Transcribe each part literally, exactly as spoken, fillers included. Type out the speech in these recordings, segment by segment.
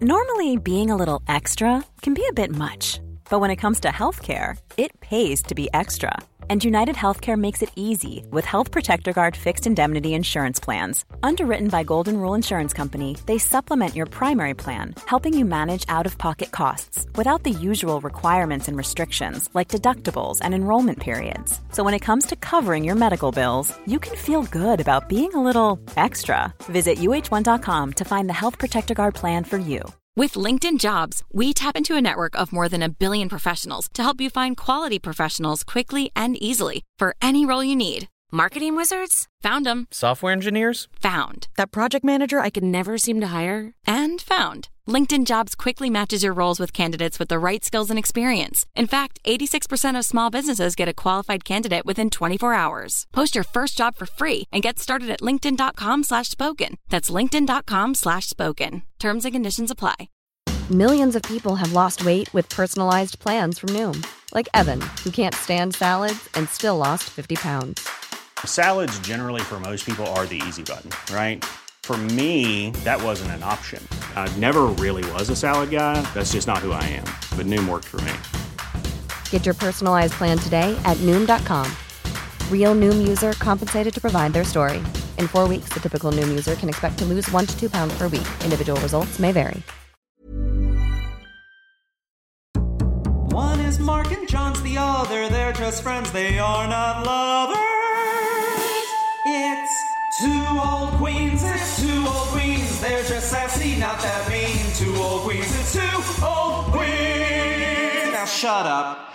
Normally, being a little extra can be a bit much, but when it comes to healthcare, it pays to be extra. And United Healthcare makes it easy with Health Protector Guard fixed indemnity insurance plans. Underwritten by Golden Rule Insurance Company, they supplement your primary plan, helping you manage out-of-pocket costs without the usual requirements and restrictions like deductibles and enrollment periods. So when it comes to covering your medical bills, you can feel good about being a little extra. Visit U H one dot com to find the Health Protector Guard plan for you. With LinkedIn Jobs, we tap into a network of more than a billion professionals to help you find quality professionals quickly and easily for any role you need. Marketing wizards? Found them. Software engineers? Found. That project manager I could never seem to hire? And found. LinkedIn Jobs quickly matches your roles with candidates with the right skills and experience. In fact, eighty-six percent of small businesses get a qualified candidate within twenty-four hours. Post your first job for free and get started at linkedin.com slash spoken. That's linkedin.com slash spoken. Terms and conditions apply. Millions of people have lost weight with personalized plans from Noom. Like Evan, who can't stand salads and still lost fifty pounds. Salads generally for most people are the easy button, right? For me, that wasn't an option. I never really was a salad guy. That's just not who I am. But Noom worked for me. Get your personalized plan today at Noom dot com. Real Noom user compensated to provide their story. In four weeks, the typical Noom user can expect to lose one to two pounds per week. Individual results may vary. One is Mark and John's the other. They're just friends, they are not lovers. It's two old queens, it's two old queens. They're just sassy, not that mean. Two old queens, it's two old queens. Now shut up.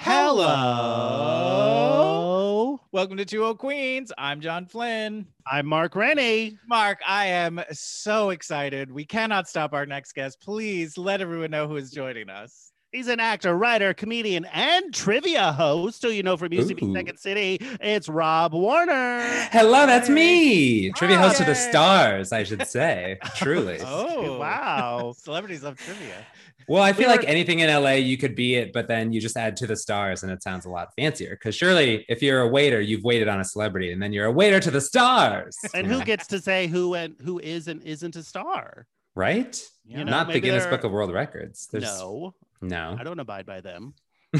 Hello. Welcome to Two Old Queens. I'm John Flynn. I'm Mark Rennie. Mark, I am so excited. We cannot stop our next guest. Please let everyone know who is joining us. He's an actor, writer, comedian, and trivia host who you know from U C B Ooh. Second City. It's Rob Warner. Hello, that's me. Trivia Hi. host to the stars, I should say. Truly. Oh, wow. Celebrities love trivia. Well, I feel We were- like anything in L A, you could be it, but then you just add to the stars and it sounds a lot fancier. Because surely if you're a waiter, you've waited on a celebrity and then you're a waiter to the stars. And who gets to say who and who is and isn't a star? Right? You know, Not the maybe Guinness they're- Book of World Records. There's... No, No. I don't abide by them.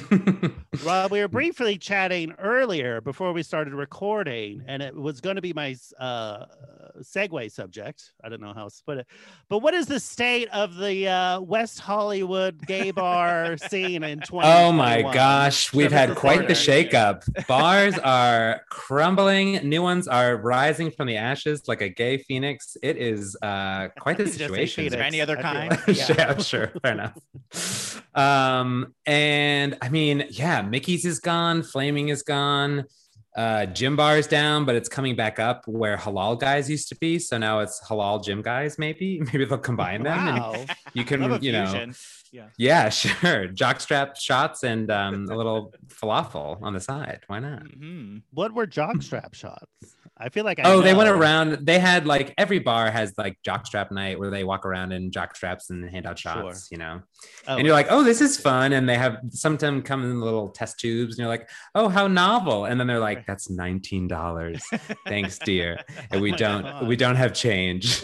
Well, we were briefly chatting earlier before we started recording, and it was going to be my uh, segue subject. I don't know how to put it, but what is the state of the uh, West Hollywood gay bar scene in twenty twenty-one? Oh my gosh, we've had quite the shakeup. shakeup. Bars are crumbling, new ones are rising from the ashes like a gay phoenix. It is uh, quite the Just say situation. phoenix. Is there any other I feel kind? like- Yeah, sure, fair enough. Um, and I mean, yeah, Mickey's is gone, Flaming is gone, uh, Gym Bar is down, but it's coming back up where Halal Guys used to be. So now it's Halal Gym Guys, maybe. Maybe they'll combine them. Wow. And you can, Love a you know, fusion. Yeah. yeah, sure. Jockstrap shots and um, a little falafel on the side. Why not? Mm-hmm. What were jockstrap shots? I feel like I Oh, they know. went around. They had like every bar has like jockstrap night where they walk around in jockstraps and hand out shots, Sure. you know. Oh, And you're like, oh, this is fun. And they have sometimes come in little test tubes, and you're like, oh, how novel. And then they're like, that's nineteen dollars. Thanks, dear. And we Oh my don't God. we don't have change.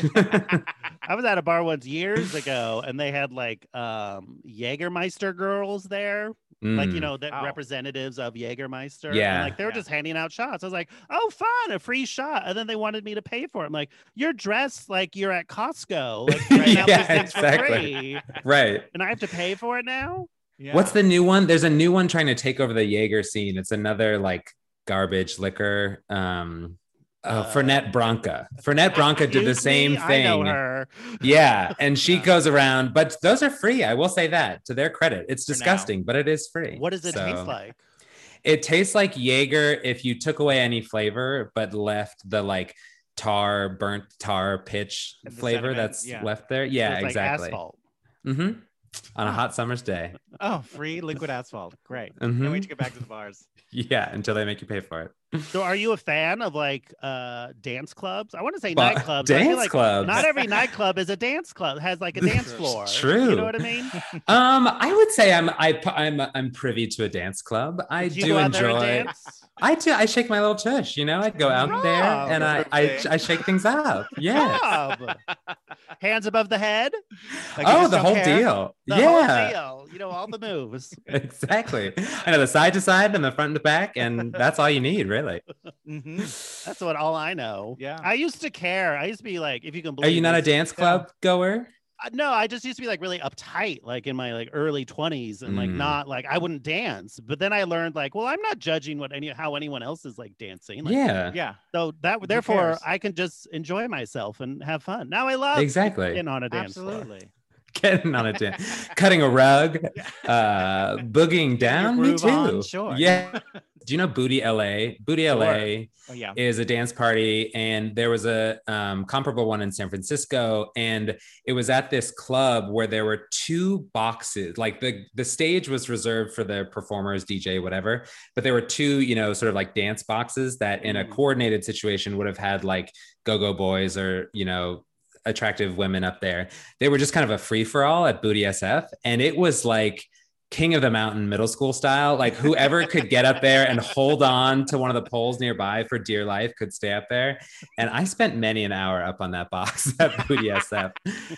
I was at a bar once years ago, and they had like um Jägermeister girls there, like you Mm. know, the Wow. representatives of Jägermeister. Yeah. and, like they were Yeah. just handing out shots. I was like, oh, fun, a free shot. And then they wanted me to pay for it. I'm like, you're dressed like you're at Costco, like right now Yeah, these things for exactly. free, Right. and I have to pay for it now. Yeah. What's the new one? There's a new one trying to take over the Jaeger scene. It's another like garbage liquor. Um, oh, Uh, Fernet Branca. Fernet Branca did the Excuse same me? thing. I know her. Yeah, and she Yeah. goes around, but those are free. I will say that to their credit. It's For now. disgusting, but it is free. What does it So, taste like? It tastes like Jaeger if you took away any flavor, but left the like tar, burnt tar pitch And the flavor sediment, that's yeah. left there. So Yeah, it's like exactly. asphalt. hmm On a hot summer's day. Oh, free liquid asphalt. Great. Mhm. Can't wait to get back to the bars. Yeah, until they make you pay for it. So are you a fan of like uh dance clubs? I want to say Well, nightclubs. but I feel dance like clubs. Not every nightclub is a dance club, has like a dance floor. True. You know what I mean? Um, I would say I'm I, I'm I'm privy to a dance club. I Did you do go out there and enjoy. dance? I do. I shake my little tush, you know. I go out there Rob. and I, I I shake things up. Yeah. Rob. Hands above the head. Like, you Oh, just the don't whole care? deal. The yeah. whole deal. You know, all the moves. Exactly. I know the side to side and the front to back, and that's all you need, really. Mhm. That's what all I know. Yeah. I used to care. I used to be like, if you can Are believe you not a this- dance club goer? Uh, no, I just used to be like really uptight, like in my like early twenties, and like Mm. not like I wouldn't dance. But then I learned like, well, I'm not judging what any how anyone else is like dancing. Like, Yeah. Yeah. So that therefore cares? I can just enjoy myself and have fun. Now I love Exactly. getting on a dance floor. Absolutely. Getting on a dance, cutting a rug, uh, boogieing down. Me groove too. on, sure. Yeah. Do you know Booty L A? Booty L A Oh, yeah. is a dance party, and there was a um, comparable one in San Francisco, and it was at this club where there were two boxes. Like the the stage was reserved for the performers, D J, whatever, but there were two, you know, sort of like dance boxes that in a coordinated situation would have had like go-go boys or, you know, attractive women up there. They were just kind of a free for all at Booty S F, and it was like King of the Mountain middle school style. Like whoever could get up there and hold on to one of the poles nearby for dear life could stay up there. And I spent many an hour up on that box at Booty S F.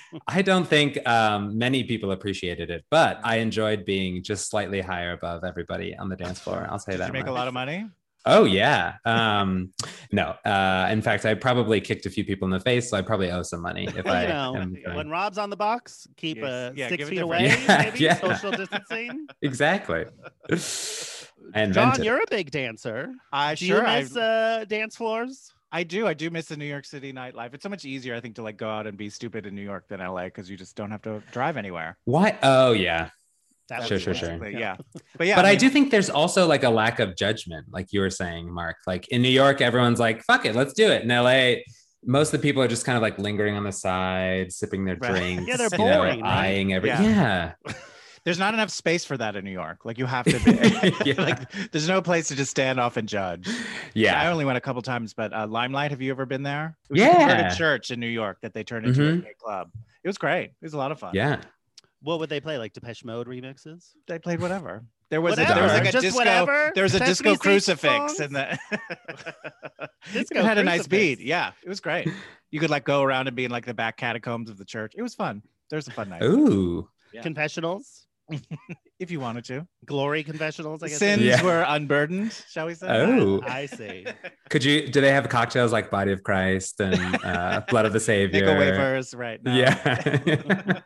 I don't think um, many people appreciated it, but I enjoyed being just slightly higher above everybody on the dance floor. I'll say Did that you make much. a lot of money? Oh yeah. Um, no. Uh, in fact, I probably kicked a few people in the face, so I probably owe some money if Well, I you know, am when Rob's on the box, keep Yes. uh, Yeah, six give it feet different- away, Yeah, maybe yeah. social distancing. exactly. I John, invented. you're a big dancer. I Do sure you I, miss uh, dance floors? I do. I do miss the New York City nightlife. It's so much easier, I think, to like go out and be stupid in New York than L A because you just don't have to drive anywhere. Why? Oh yeah. That Sure, was sure, it. sure. Basically, yeah. But yeah, but I, mean, do think there's also like a lack of judgment, like you were saying, Mark. Like in New York, everyone's like, fuck it, let's do it. In L A, most of the people are just kind of like lingering on the side, sipping their Right. drinks, Yeah, they're you know, boring, right? eyeing every Yeah. yeah. there's not enough space for that in New York. Like you have to be Yeah. like there's no place to just stand off and judge. Yeah. I only went a couple times, but uh, Limelight, have you ever been there? It was Yeah. a converted church in New York that they turned into Mhm. a gay club. It was great. It was a lot of fun. Yeah. What would they play? Like Depeche Mode remixes? They played whatever. There was a, Whatever. there was like a Just disco. whatever. There was a Sesame disco Street crucifix songs? in the. Disco it had a nice crucifix. beat. Yeah, it was great. You could like go around and be in like the back catacombs of the church. It was fun. There's a fun night Ooh. Yeah. Confessionals? if you wanted to. Glory confessionals, I guess. Sins Yeah. were unburdened, shall we say? Oh. I see. Could you? Do they have cocktails like Body of Christ and uh, Blood of the Savior? Nickel wafers, right? No. Yeah.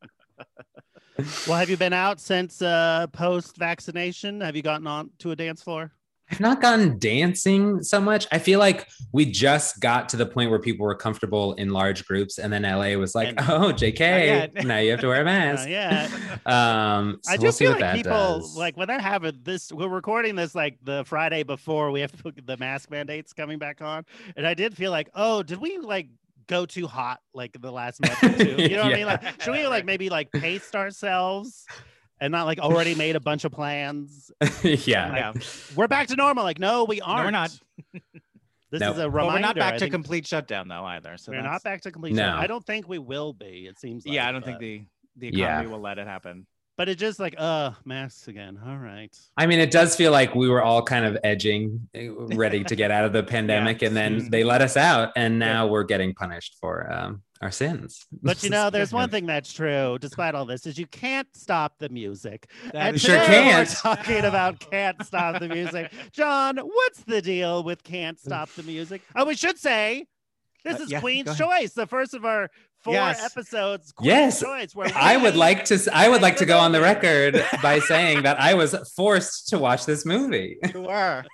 Well, have you been out since uh, post vaccination? Have you gotten on to a dance floor? I've not gotten dancing so much. I feel like we just got to the point where people were comfortable in large groups, and then L A was like, And- "Oh, J K, Not yet. now you have to wear a mask." Uh, yeah. Um, so I do we'll see feel what like that people does. like when they're having this. We're recording this like the Friday before we have to put the mask mandates coming back on, and I did feel like, oh, did we like go too hot like the last month or two? You know what I mean? Yeah. Like, should we like maybe like pace ourselves and not like already made a bunch of plans? yeah. Yeah. We're back to normal. Like, no, we aren't. No, we're not. This No. is a But reminder. we're not back I to think complete shutdown though either. So We're that's- not back to complete. No. shutdown. I don't think we will be. It seems. Like, Yeah, I don't think but- the the Yeah. economy will let it happen. But it's just like, uh, masks again. All right. I mean, it does feel like we were all kind of edging, eh, ready to get out of the pandemic, and then Mhm. they let us out, and now we're getting punished for um, our sins. But you know, there's one thing that's true, despite all this, is you can't stop the music. That And is Sure today can't. We're talking about can't stop the music. John, what's the deal with can't stop the music? Oh, we should say this Uh, is yeah, Queen's go ahead. Choice, the first of our four Yes. episodes. Queen's Yes. Choice. Where we I would like to. I would like to go on the Pick record by saying that I was forced to watch this movie. You were.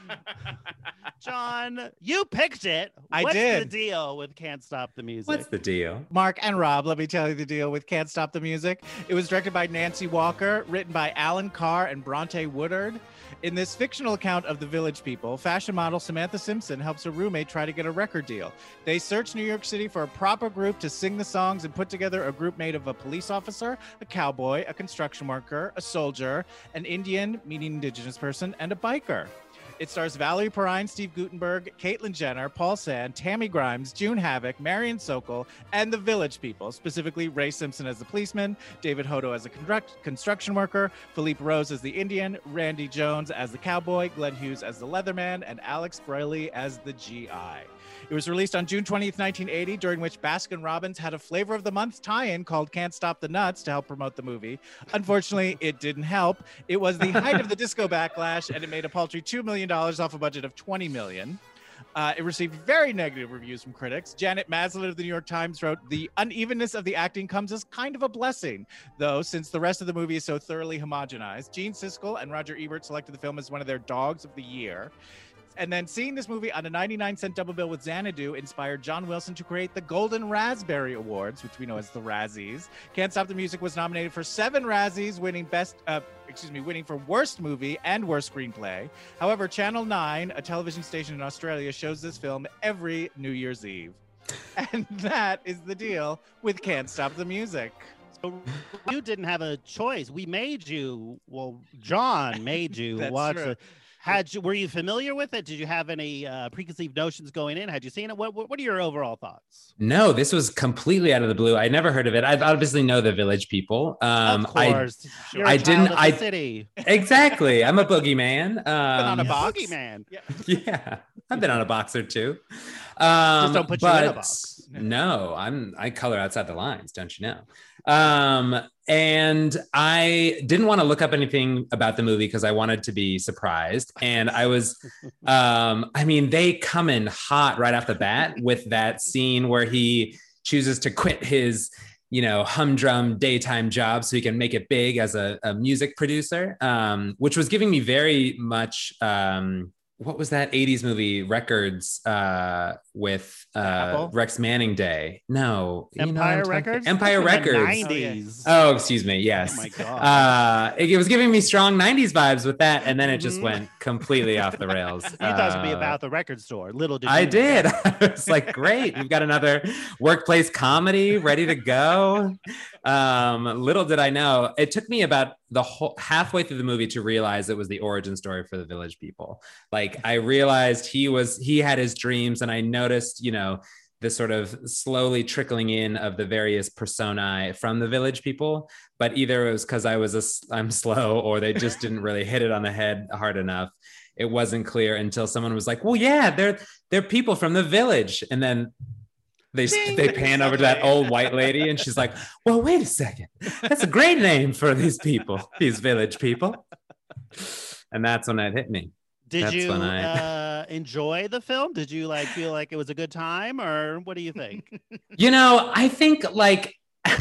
John, you picked it. I What's did. the deal with can't stop the music? What's the deal? Mark and Rob, let me tell you the deal with Can't Stop the Music. It was directed by Nancy Walker, written by Alan Carr and Bronte Woodard. In this fictional account of the Village People, fashion model Samantha Simpson helps her roommate try to get a record deal. They search New York City for a proper group to sing the songs and put together a group made of a police officer, a cowboy, a construction worker, a soldier, an Indian, meaning indigenous person, and a biker. It stars Valerie Perrine, Steve Guttenberg, Caitlyn Jenner, Paul Sand, Tammy Grimes, June Havoc, Marion Sokol, and the Village People, specifically Ray Simpson as the policeman, David Hodo as a construct- construction worker, Philippe Rose as the Indian, Randy Jones as the cowboy, Glenn Hughes as the Leatherman, and Alex Brayley as the G I. It was released on June twentieth, nineteen eighty, during which Baskin-Robbins had a Flavor of the Month tie-in called Can't Stop the Nuts to help promote the movie. Unfortunately, it didn't help. It was the height of the disco backlash, and it made a paltry two million dollars off a budget of twenty million dollars. Uh, it received very negative reviews from critics. Janet Maslin of the New York Times wrote, "The unevenness of the acting comes as kind of a blessing, though, since the rest of the movie is so thoroughly homogenized. Gene Siskel and Roger Ebert selected the film as one of their dogs of the year." And then seeing this movie on a ninety-nine cent double bill with Xanadu inspired John Wilson to create the Golden Raspberry Awards, which we know as the Razzies. Can't Stop the Music was nominated for seven Razzies, winning best, uh, excuse me, winning for worst movie and worst screenplay. However, Channel nine, a television station in Australia, shows this film every New Year's Eve. And that is the deal with Can't Stop the Music. So you didn't have a choice. We made you, well, John made you That's watch true. it. Had you, were you familiar with it? Did you have any uh, preconceived notions going in? Had you seen it? What, what What are your overall thoughts? No, this was completely out of the blue. I never heard of it. I obviously know the Village People. Um, of course, I, You're a I child didn't. of the I city. exactly. I'm a boogeyman. Um, Been on a Yeah, box. Boogeyman. Yeah. Yeah, I've been on a box or two. Um, Just don't put you but in a box. No, I'm I color outside the lines, don't you know? Um, and I didn't want to look up anything about the movie because I wanted to be surprised. And I was, um, I mean, they come in hot right off the bat with that scene where he chooses to quit his, you know, humdrum daytime job so he can make it big as a, a music producer, um, which was giving me very much, um, what was that eighties movie Records uh, with uh, Apple? Rex Manning Day? No. you know what I'm Empire talking- Records. Empire That's in the Records. nineties. Oh, excuse me. Yes. Oh my God. Uh, it, it was giving me strong nineties vibes with that. And then it just Mhm. went completely off the rails. You thought it'd be Uh, about the record store. Little did you I know. did. I was like, great. We've got another workplace comedy ready to go. Um, little did I know, it took me about the whole halfway through the movie to realize it was the origin story for the Village People. Like I realized he was, he had his dreams, and I noticed, you know, the sort of slowly trickling in of the various personae from the Village People. But either it was because I was a, I'm slow, or they just didn't really hit it on the head hard enough. It wasn't clear until someone was like, "Well, yeah, they're they're people from the village," and then they Ding. they pan over to that old white lady, and she's like, "Well, wait a second, that's a great name for these people, these village people." And that's when it hit me. Did That's you when I- uh, enjoy the film? Did you like feel like it was a good time, or what do you think? You know, I think like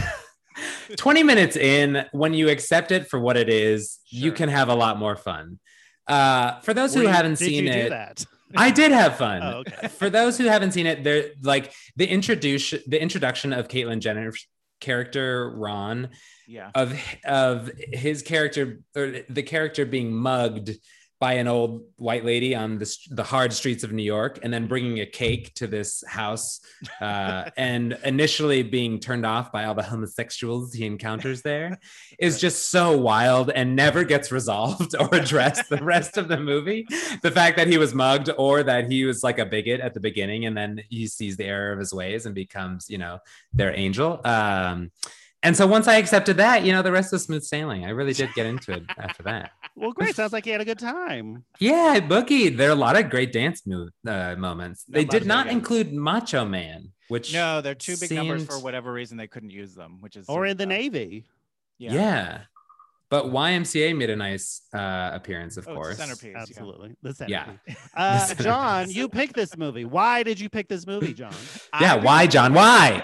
twenty minutes in, when you accept it for what it is, you Sure. can have a lot more fun. Uh, for those Were who you- haven't did seen you do it, that? I did have fun. Oh, okay. For those who haven't seen it, there like the introduction, the introduction of Caitlyn Jenner's character Ron, Yeah. of of his character, or the character being mugged by an old white lady on the, the hard streets of New York, and then bringing a cake to this house, uh, and initially being turned off by all the homosexuals he encounters there, is just so wild and never gets resolved or addressed the rest of the movie. The fact that he was mugged, or that he was like a bigot at the beginning, and then he sees the error of his ways and becomes, you know, their angel. Um, and so once I accepted that, you know, the rest was smooth sailing. I really did get into it after that. Well, great. Sounds like you had a good time. Yeah, Boogie. There are a lot of great dance move, uh, moments. No They did Macho not Man. include Macho Man, which No, they're too big numbers for seemed- whatever reason they couldn't use them, which is Or in the uh, Navy. Yeah. But Y M C A made a nice uh, appearance, of Oh, it's a course. centerpiece. yeah. Absolutely. The Yeah. centerpiece. Uh, centerpiece. John, you picked this movie. Why did you pick this movie, John? Yeah, I why, John? Why?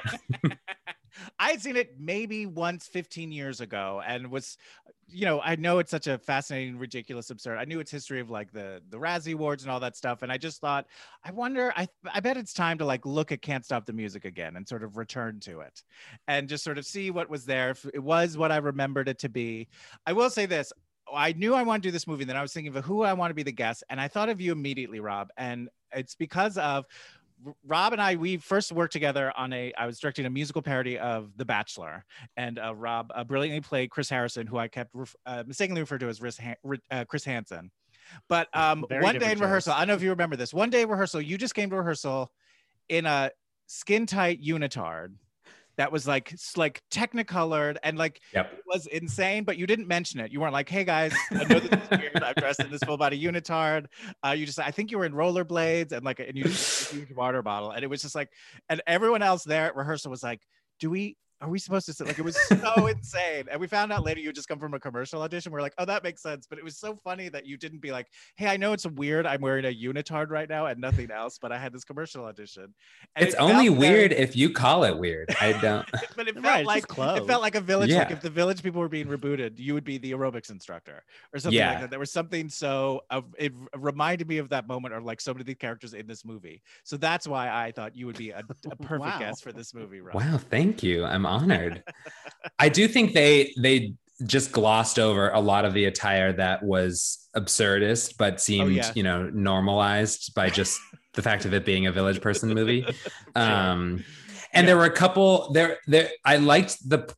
I had seen it maybe once fifteen years ago, and was, you know, I know it's such a fascinating, ridiculous, absurd. I knew its history of like the the Razzie Awards and all that stuff, and I just thought, I wonder, I I bet it's time to like look at Can't Stop the Music again and sort of return to it, and just sort of see what was there. If it was what I remembered it to be. I will say this. I knew I wanted to do this movie, and then I was thinking of who I want to be the guest, and I thought of you immediately, Rob, and it's because of Rob and I, we first worked together on a, I was directing a musical parody of The Bachelor, and uh, Rob uh, brilliantly played Chris Harrison, who I kept ref- uh, mistakenly referred to as Chris, Han- uh, Chris Hansen. But um, Very one day different in rehearsal, shows. I don't know if you remember this. One day in rehearsal, you just came to rehearsal in a skin tight unitard that was like s- like technicolored and like Yep. it was insane, but you didn't mention it. You weren't like, "Hey guys, I know this is weird. I'm dressed in this full body unitard." Uh, you just, I think you were in rollerblades and like, and you just a huge water bottle, and it was just like, and everyone else there at rehearsal was like, "Do we?" Are we supposed to sit? Like, it was so insane. And we found out later you just come from a commercial audition. We're like, oh, that makes sense. But it was so funny that you didn't be like, hey, I know it's weird. I'm wearing a unitard right now and nothing else, but I had this commercial audition. And It's it only felt very- weird if you call it weird. I don't. but it felt Right, it's like just clothes. it felt like a village. Like Yeah. if the village people were being rebooted, you would be the aerobics instructor or something Yeah. like that. There was something so uh, it reminded me of that moment of like so many of the characters in this movie. So that's why I thought you would be a, a perfect Wow. guest for this movie. Rob. Wow, thank you. I'm honored. I do think they they just glossed over a lot of the attire that was absurdist, but seemed, yeah. you know, normalized by just the fact of it being a Village Person movie. Um, and there were a couple there. There, I liked the.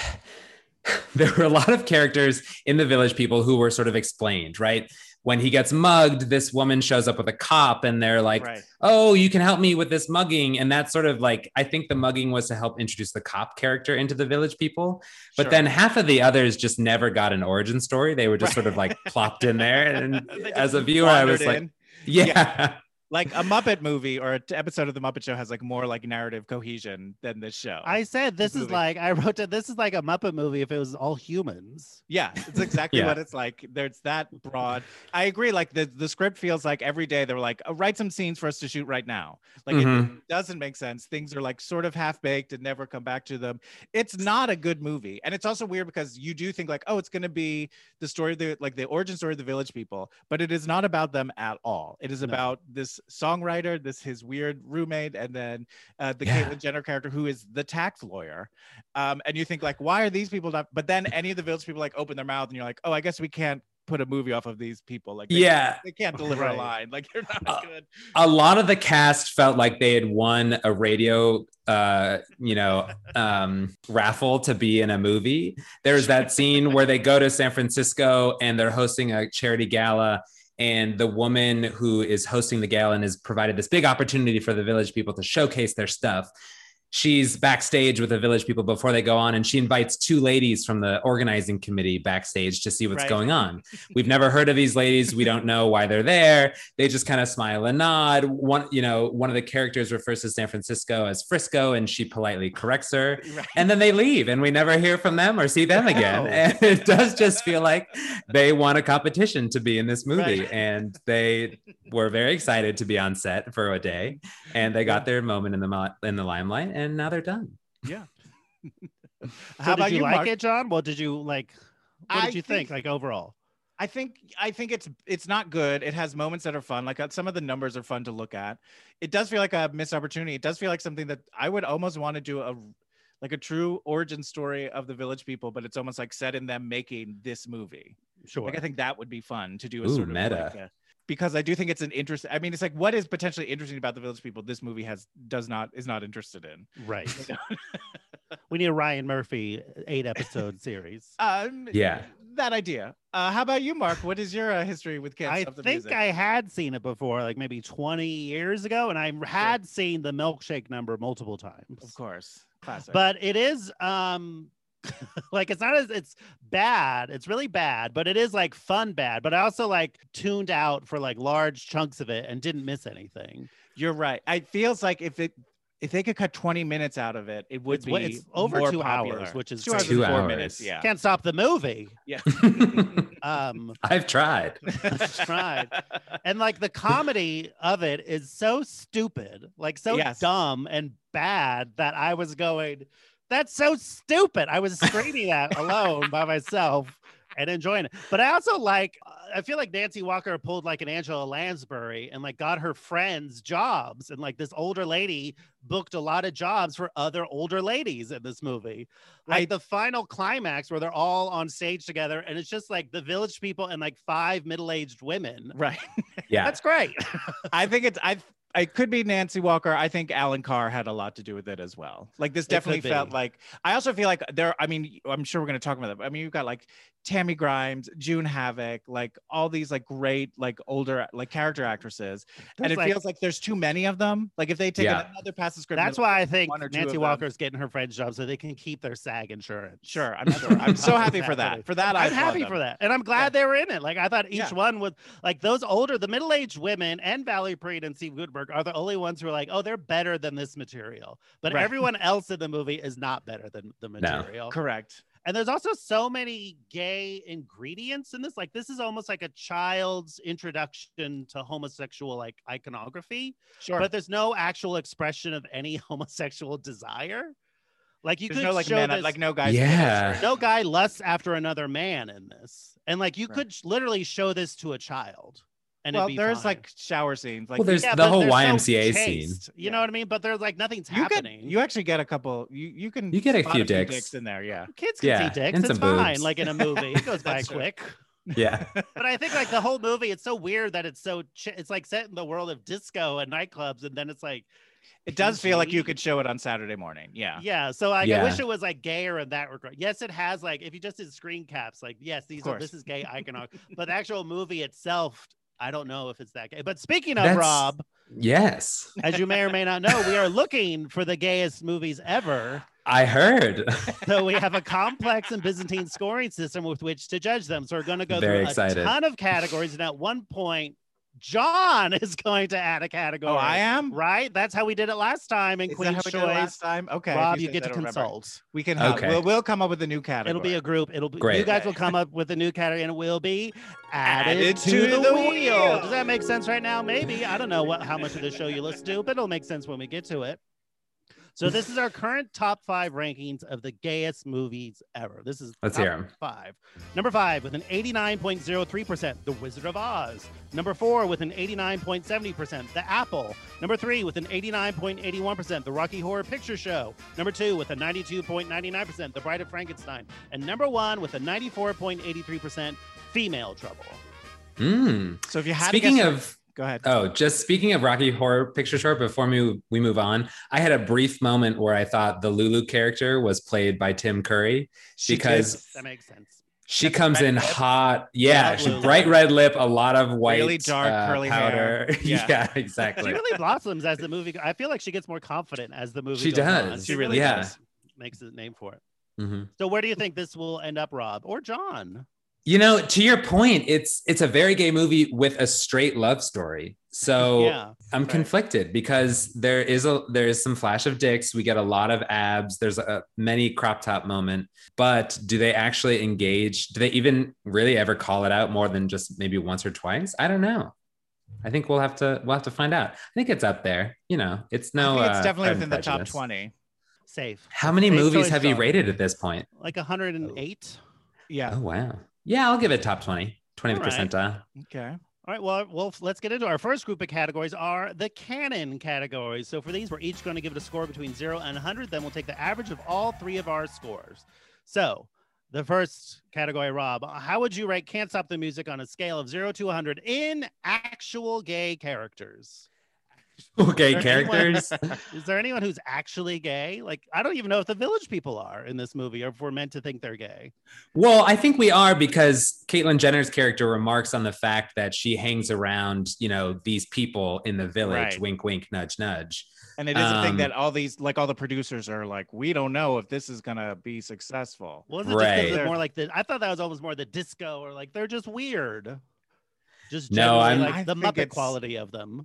There were a lot of characters in the Village People who were sort of explained, right? When he gets mugged, this woman shows up with a cop and they're like, Right. oh, you can help me with this mugging. And that's sort of like, I think the mugging was to help introduce the cop character into the Village People. But Sure. then half of the others just never got an origin story. They were just sort of like plopped in there. And They just as a viewer, I was wandered like, in. yeah. Like a Muppet movie or an episode of the Muppet Show has like more like narrative cohesion than this show. I said this is movie. like I wrote that this is like a Muppet movie if it was all humans. Yeah, it's exactly Yeah. what it's like. There's that broad. I agree. Like the, the script feels like every day they were like, oh, write some scenes for us to shoot right now. Like it, Mhm. it doesn't make sense. Things are like sort of half baked and never come back to them. It's not a good movie. And it's also weird because you do think like, oh, it's going to be the story of the, like the origin story of the Village People, but it is not about them at all. It is No. about this songwriter, this his weird roommate, and then uh, the Yeah. Caitlyn Jenner character who is the tax lawyer. Um, and you think like, why are these people not? But then any of the Village People like open their mouth and you're like, oh, I guess we can't put a movie off of these people. Like, they, Yeah. they can't deliver Right. a line. Like, you're not Uh, good. A lot of the cast felt like they had won a radio uh you know um raffle to be in a movie. There's that scene where they go to San Francisco and they're hosting a charity gala, and the woman who is hosting the gala and has provided this big opportunity for the Village People to showcase their stuff. She's backstage with the Village People before they go on, and she invites two ladies from the organizing committee backstage to see what's Right. going on. We've never heard of these ladies. We don't know why they're there. They just kind of smile and nod. One, you know, one of the characters refers to San Francisco as Frisco, and she politely corrects her. Right. And then they leave, and we never hear from them or see them again. Wow. And it does just feel like they won a competition to be in this movie, Right. and they were very excited to be on set for a day, and they got their moment in the mo- in the limelight, and now they're done. Yeah. So How about did you, you, like Mark? it, John? What did you like? What did I you think- think, like overall? I think I think it's it's not good. It has moments that are fun. Like uh, some of the numbers are fun to look at. It does feel like a missed opportunity. It does feel like something that I would almost want to do a like a true origin story of the Village People, but it's almost like set in them making this movie. Sure. Like I think that would be fun to do a Ooh, sort of meta. like a- because I do think it's an interest. I mean, it's like what is potentially interesting about the Village People. This movie has does not is not interested in. Right. We need a Ryan Murphy eight episode series. Um, Yeah. that idea. Uh, how about you, Mark? What is your uh, history with Can't I Stop the think Music? I had seen it before, like maybe twenty years ago, and I had seen the milkshake number multiple times. Of course, classic. But it is um like it's not as it's bad. It's really bad, but it is like fun bad. But I also like tuned out for like large chunks of it and didn't miss anything. You're right. It feels like if it if they could cut twenty minutes out of it, it would It's be what- it's over more two popular. hours, which is two hours crazy. and Two four hours. minutes. Yeah. Can't stop the movie. Yeah. Um I've tried. tried. And like the comedy of it is so stupid, like so Yes. dumb and bad that I was going, that's so stupid. I was screaming that alone by myself and enjoying it. But I also like, I feel like Nancy Walker pulled like an Angela Lansbury and like got her friends jobs. And like this older lady booked a lot of jobs for other older ladies in this movie. Like I- the final climax where they're all on stage together and it's just like the Village People and like five middle-aged women. Right. Yeah. That's great. I think it's I It could be Nancy Walker. I think Alan Carr had a lot to do with it as well. Like this definitely felt like, I also feel like there, I mean, I'm sure we're going to talk about that. I mean, you've got like Tammy Grimes, June Havoc, like all these like great, like older, like character actresses. There's and it like, feels like there's too many of them. Like if they take yeah. another pass the script. That's why I think Nancy Walker's getting her French job so they can keep their SAG insurance. Sure. I'm sure. I'm so happy for that. For that, I'm happy for that. And I'm glad yeah. they were in it. Like I thought each yeah. one was like those older, the middle-aged women and Valerie Preet and Steve Guttenberg are the only ones who are like, oh, they're better than this material. But right. everyone else in the movie is not better than the material. No. Correct. And there's also so many gay ingredients in this. Like this is almost like a child's introduction to homosexual like iconography. Sure. But there's no actual expression of any homosexual desire. Like you there's could no like show man, this, like no guy. Yeah. No guy lusts after another man in this. And like you right. could literally show this to a child. And well, there's fine. like shower scenes. Like well, there's yeah, the whole there's Y M C A so scene. You yeah. know what I mean? But there's like nothing's you happening. Get, you actually get a couple. You you can you get a few, a dicks. few dicks in there. Yeah, kids can yeah, see dicks. and It's some fine. boobs. Like in a movie, it goes by true. quick. Yeah, but I think like the whole movie, it's so weird that it's so ch- it's like set in the world of disco and nightclubs, and then it's like. It does feel like you could show it on Saturday morning. Yeah. Yeah. So like, yeah. I wish it was like gayer in that regard. Yes, it has like if you just did screen caps, like yes, these are this is gay iconography. But the actual movie itself, I don't know if it's that gay. But speaking of That's, Rob, yes, as you may or may not know, we are looking for the gayest movies ever. I heard. So we have a complex and Byzantine scoring system with which to judge them. So we're going to go Very through excited. a ton of categories, and at one point. John is going to add a category. Oh, I am? Right? That's how we did it last time in is Queen's that how we Choice. Did it last time? Okay. Rob, you, you get to consult. Remember. We can help. Okay. We'll, we'll come up with a new category. It'll be a group. It'll be Great. You guys will come up with a new category and it will be added, added to, to the, the wheel. wheel. Does that make sense right now? Maybe. I don't know what how much of the show you listen to, but it'll make sense when we get to it. So this is our current top five rankings of the gayest movies ever. This is Let's top hear 'em. five. Number five with an eighty-nine point zero three percent, The Wizard of Oz. Number four with an eighty-nine point seven zero percent, The Apple. Number three with an eighty-nine point eight one percent, The Rocky Horror Picture Show. Number two with a ninety-two point nine nine percent, The Bride of Frankenstein. And number one with a ninety-four point eight three percent, Female Trouble. Mm. So if you had Speaking to guess, of go ahead. Oh, just speaking of Rocky Horror Picture Show, before we, we move on, I had a brief moment where I thought the Lulu character was played by Tim Curry she because did. That makes sense. she That's comes in lip. hot. Yeah, Yeah, she Lulu. bright red lip, a lot of white, Really dark uh, curly powder. hair. Yeah, Yeah. exactly. She really blossoms as the movie. I feel like she gets more confident as the movie She goes does. on. She really yeah. does. Makes a name for it. Mm-hmm. So where do you think this will end up, Rob or John? You know, to your point, it's it's a very gay movie with a straight love story. So Yeah, I'm right. conflicted because there is a there is some flash of dicks. We get a lot of abs. There's a many crop top moment, but do they actually engage? Do they even really ever call it out more than just maybe once or twice? I don't know. I think we'll have to we'll have to find out. I think it's up there. You know, it's no. I think it's uh, definitely Pride and within the top Prejudice. twenty. Safe. How many Safe movies choice, have you John. rated at this point? Like one hundred eight. Yeah. Oh wow. Yeah, I'll give it top twenty. twentieth All right. percentile. Okay. All right, well, well, let's get into our first group of categories are the canon categories. So for these, we're each going to give it a score between zero and one hundred. Then we'll take the average of all three of our scores. So the first category, Rob, how would you rate Can't Stop the Music on a scale of zero to one hundred in actual gay characters? Okay, Is there characters. anyone- is there anyone who's actually gay? Like, I don't even know if the Village People are in this movie or if we're meant to think they're gay. Well, I think we are because Caitlyn Jenner's character remarks on the fact that she hangs around, you know, these people in the village. Right. Wink, wink, nudge, nudge. And it is a thing Um, that all these, like all the producers are like, we don't know if this is gonna be successful. Was it just 'cause Right. it's more like the? I thought that was almost more the disco or like they're just weird. Just No, generally, I'm- like I the think Muppet it's- quality of them.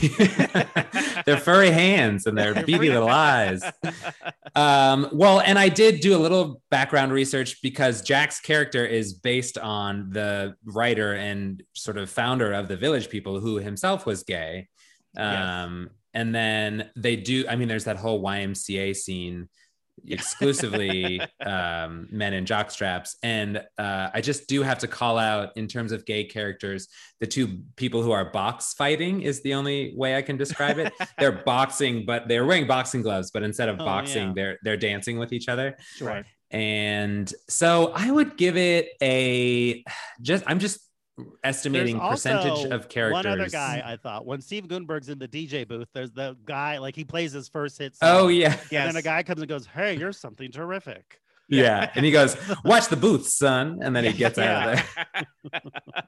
Their furry hands and their beady little eyes. Um, well, and I did do a little background research because Jack's character is based on the writer and sort of founder of the Village People, who himself was gay. Um, And then they do, I mean, there's that whole Y M C A scene, exclusively um, men in jockstraps. And uh, I just do have to call out, in terms of gay characters, the two people who are box fighting is the only way I can describe it. They're boxing, but they're wearing boxing gloves, but instead of Oh, boxing, yeah. they're they're dancing with each other. Sure. And so I would give it a just, I'm just estimating There's percentage also of characters. One other guy I thought when Steve Gutenberg's in the D J booth, there's the guy like he plays his first hit song. Oh yeah, and yes. then a guy comes and goes, "Hey, you're something terrific." yeah, and he goes, "Watch the booth, son," and then he gets out of there.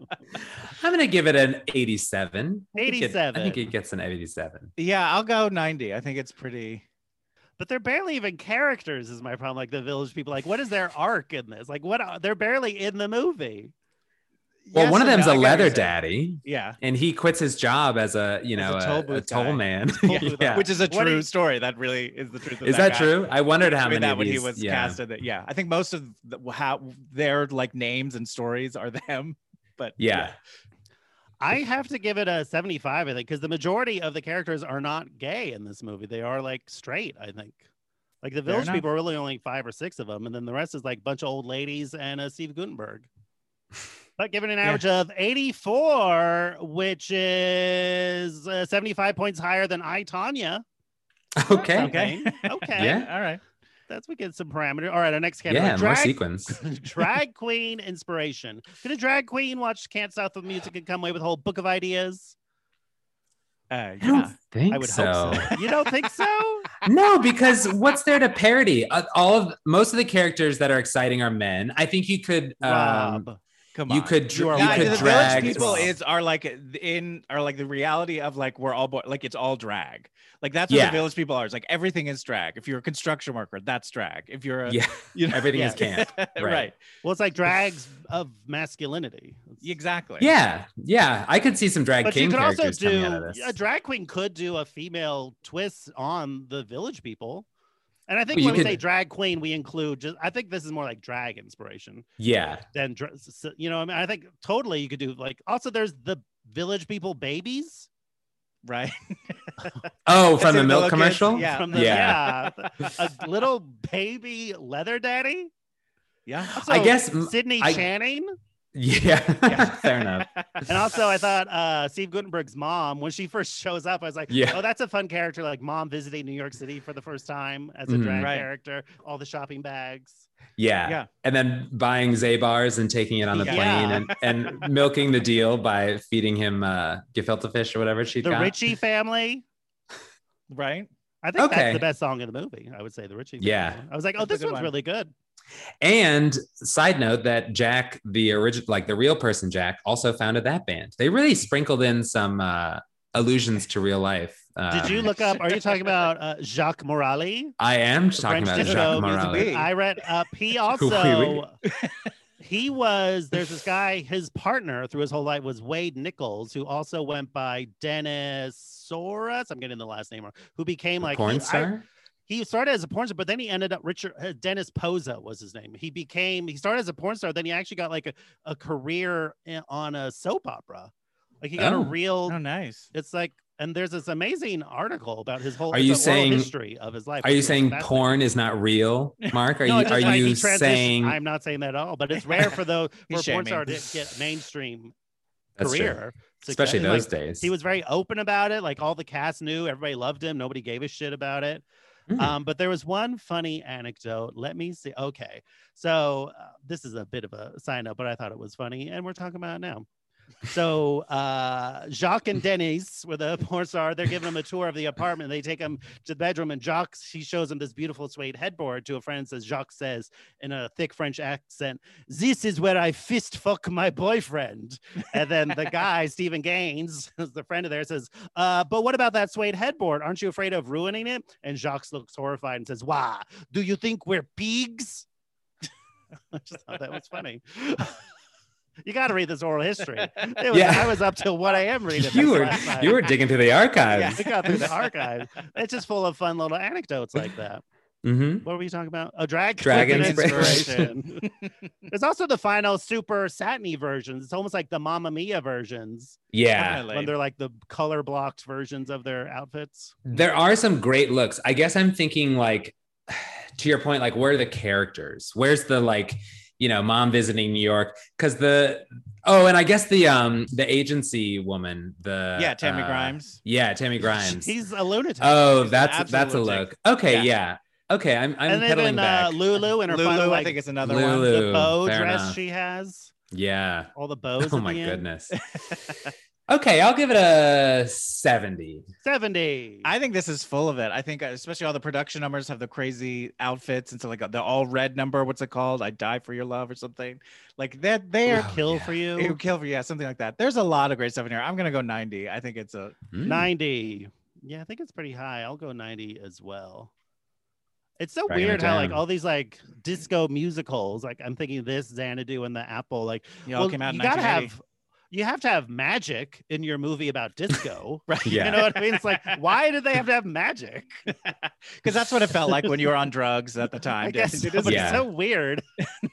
I'm gonna give it an eighty-seven. eighty-seven. I think it gets an eighty-seven. Yeah, I'll go ninety. I think it's pretty. But they're barely even characters, is my problem. Like the Village People, like what is their arc in this? Like what? They're barely in the movie. Well, Yes one of and them's no, I a get what leather you're saying. daddy, Yeah. and he quits his job as a you As know a a, toll a booth toll guy. man. booth yeah. Which is a What do true you- story. That really is the truth. Of Is that guy. true? I wondered how I mean, many that of when he these- was yeah. casted. That yeah, I think most of the, how their like names and stories are them. But Yeah. I have to give it a seventy-five, I think, because the majority of the characters are not gay in this movie. They are like straight, I think. Like the Fair Village enough. People are really only five or six of them, and then the rest is like a bunch of old ladies and uh, Steve Gutenberg. But given an average of eighty-four, which is uh, seventy-five points higher than I, Tanya. Okay. Okay. Okay. Yeah. all right. That's we get some parameter. All right, our next category. Yeah, more drag, sequence. drag queen inspiration. Could a drag queen watch Can't Stop the Music and come away with a whole book of ideas? Uh, I yeah. don't think I would so. hope so. You don't think so? No, because what's there to parody? Uh, all of most of the characters that are exciting are men. I think you could um, Rob. Come you on. could dr- You are you Yeah, right. could the drag village people Rob. is are like in are like the reality of like we're all bo- like it's all drag. Like that's what Yeah. the village people are. It's like everything is drag. If you're a construction worker, that's drag. If you're a yeah, you know, everything yeah. is camp. right. Right. Well, it's like drags of masculinity. Exactly. Yeah, yeah. I could see some drag But king you could also characters coming do out of this. a drag queen could do a female twist on the village people. And I think Well, you when we could- say drag queen, we include just I think this is more like drag inspiration Yeah. than dra- s- s- you know, I mean I think totally you could do like also there's the village people babies Right. Oh, That's from the in milk Kids. commercial. Yeah. from the Yeah. yeah, a little baby leather daddy. Yeah. Also, I guess m- Sydney I- Channing. Yeah. Fair enough. And also, I thought uh, Steve Gutenberg's mom, when she first shows up, I was like, Yeah. oh, that's a fun character. Like mom visiting New York City for the first time as a Mhm. drag Right. character, all the shopping bags. Yeah. Yeah. And then buying Zabars and taking it on the Yeah. plane and, and milking the deal by feeding him uh, gefilte fish or whatever she The got. Ritchie family. Right. I think Okay. that's the best song in the movie. I would say the Ritchie. Yeah. Family. I was like, oh, That's a this good one's one. really good. And side note that Jack, the original, like the real person Jack, also founded that band. They really sprinkled in some uh, allusions to real life. Did you Um, look up? Are you talking about uh, Jacques Morali? I am the talking French about disco Jacques music Morales. Oui. I read up. He Oui, also he was there's this guy. His partner through his whole life was Wade Nichols, who also went by Dennis Soros. I'm getting the last name wrong. Who became like Porn he, I- star? he started as a porn star, but then he ended up Richard uh, Dennis Posa was his name. He became he started as a porn star, then he actually got like a, a career in, on a soap opera. Like he got Oh. a real. Oh, nice. It's like. And there's this amazing article about his whole Are it's you an oral saying- history of his life. Are you which is saying fascinating. porn is not real, Mark? Are No, you it's just are like you he transitioned- saying I'm not saying that at all, but it's rare for the for He's a porn shaming. star to get mainstream That's true. career, Especially success. those Like, days. He was very open about it. Like all the cast knew, everybody loved him. Nobody gave a shit about it. Mm. Um, but there was one funny anecdote. Let me see. Okay, so uh, this is a bit of a side note, but I thought it was funny, and we're talking about it now. So uh, Jacques and Denise with a porn star, they're giving him a tour of the apartment. They take him to the bedroom, and Jacques, he shows him this beautiful suede headboard to a friend. Says Jacques says in a thick French accent, "This is where I fist fuck my boyfriend." And then the guy, Stephen Gaines, the friend of theirs, says, uh, "But what about that suede headboard? Aren't you afraid of ruining it?" And Jacques looks horrified and says, "Why? Do you think we're pigs?" I just thought that was funny. You got to read this oral history. It was, Yeah. I was up till one a.m. reading you this were last night. you were digging through the Yeah, archives. I got through the archive. It's just full of fun little anecdotes like that. hmm What were we talking about? A drag Drag queen inspiration. There's also the final super satiny versions. It's almost like the Mamma Mia versions Yeah. Definitely. when they're like the color blocked versions of their outfits. There are some great looks. I guess I'm thinking like to your point, like where are the characters? Where's the like, you know, mom visiting New York? Because the oh, and I guess the um the agency woman, the Yeah, Tammy uh, Grimes. Yeah, Tammy Grimes. He's a lunatic. Oh, She's that's an that's a absolute look. Okay, Yeah. yeah. Okay, I'm I'm and then pedaling uh, back. Lulu and her Lulu, final, I like, think, is another Lulu. one. the bow fair dress enough. she has. Yeah. All the bows. Oh at my the end. goodness. Okay, I'll give it a seventy. seventy. I think this is full of it. I think, uh, especially all the production numbers have the crazy outfits, and so like the all red number. What's it called? I die for your love or something. Like that. They are Oh, kill yeah. for you. It would kill for you, yeah, something like that. There's a lot of great stuff in here. I'm gonna go ninety. I think it's a Mm. ninety. Yeah, I think it's pretty high. I'll go ninety as well. It's so Dragging it weird how like down. all these like disco musicals, like I'm thinking this Xanadu and the Apple, like you all came out you in gotta nineteen eighty. have you have to have magic in your movie about disco. Right. Yeah. You know what I mean? It's like, why did they have to have magic? Because that's what it felt like when you were on drugs at the time. I guess so, It is- but Yeah. it's so weird.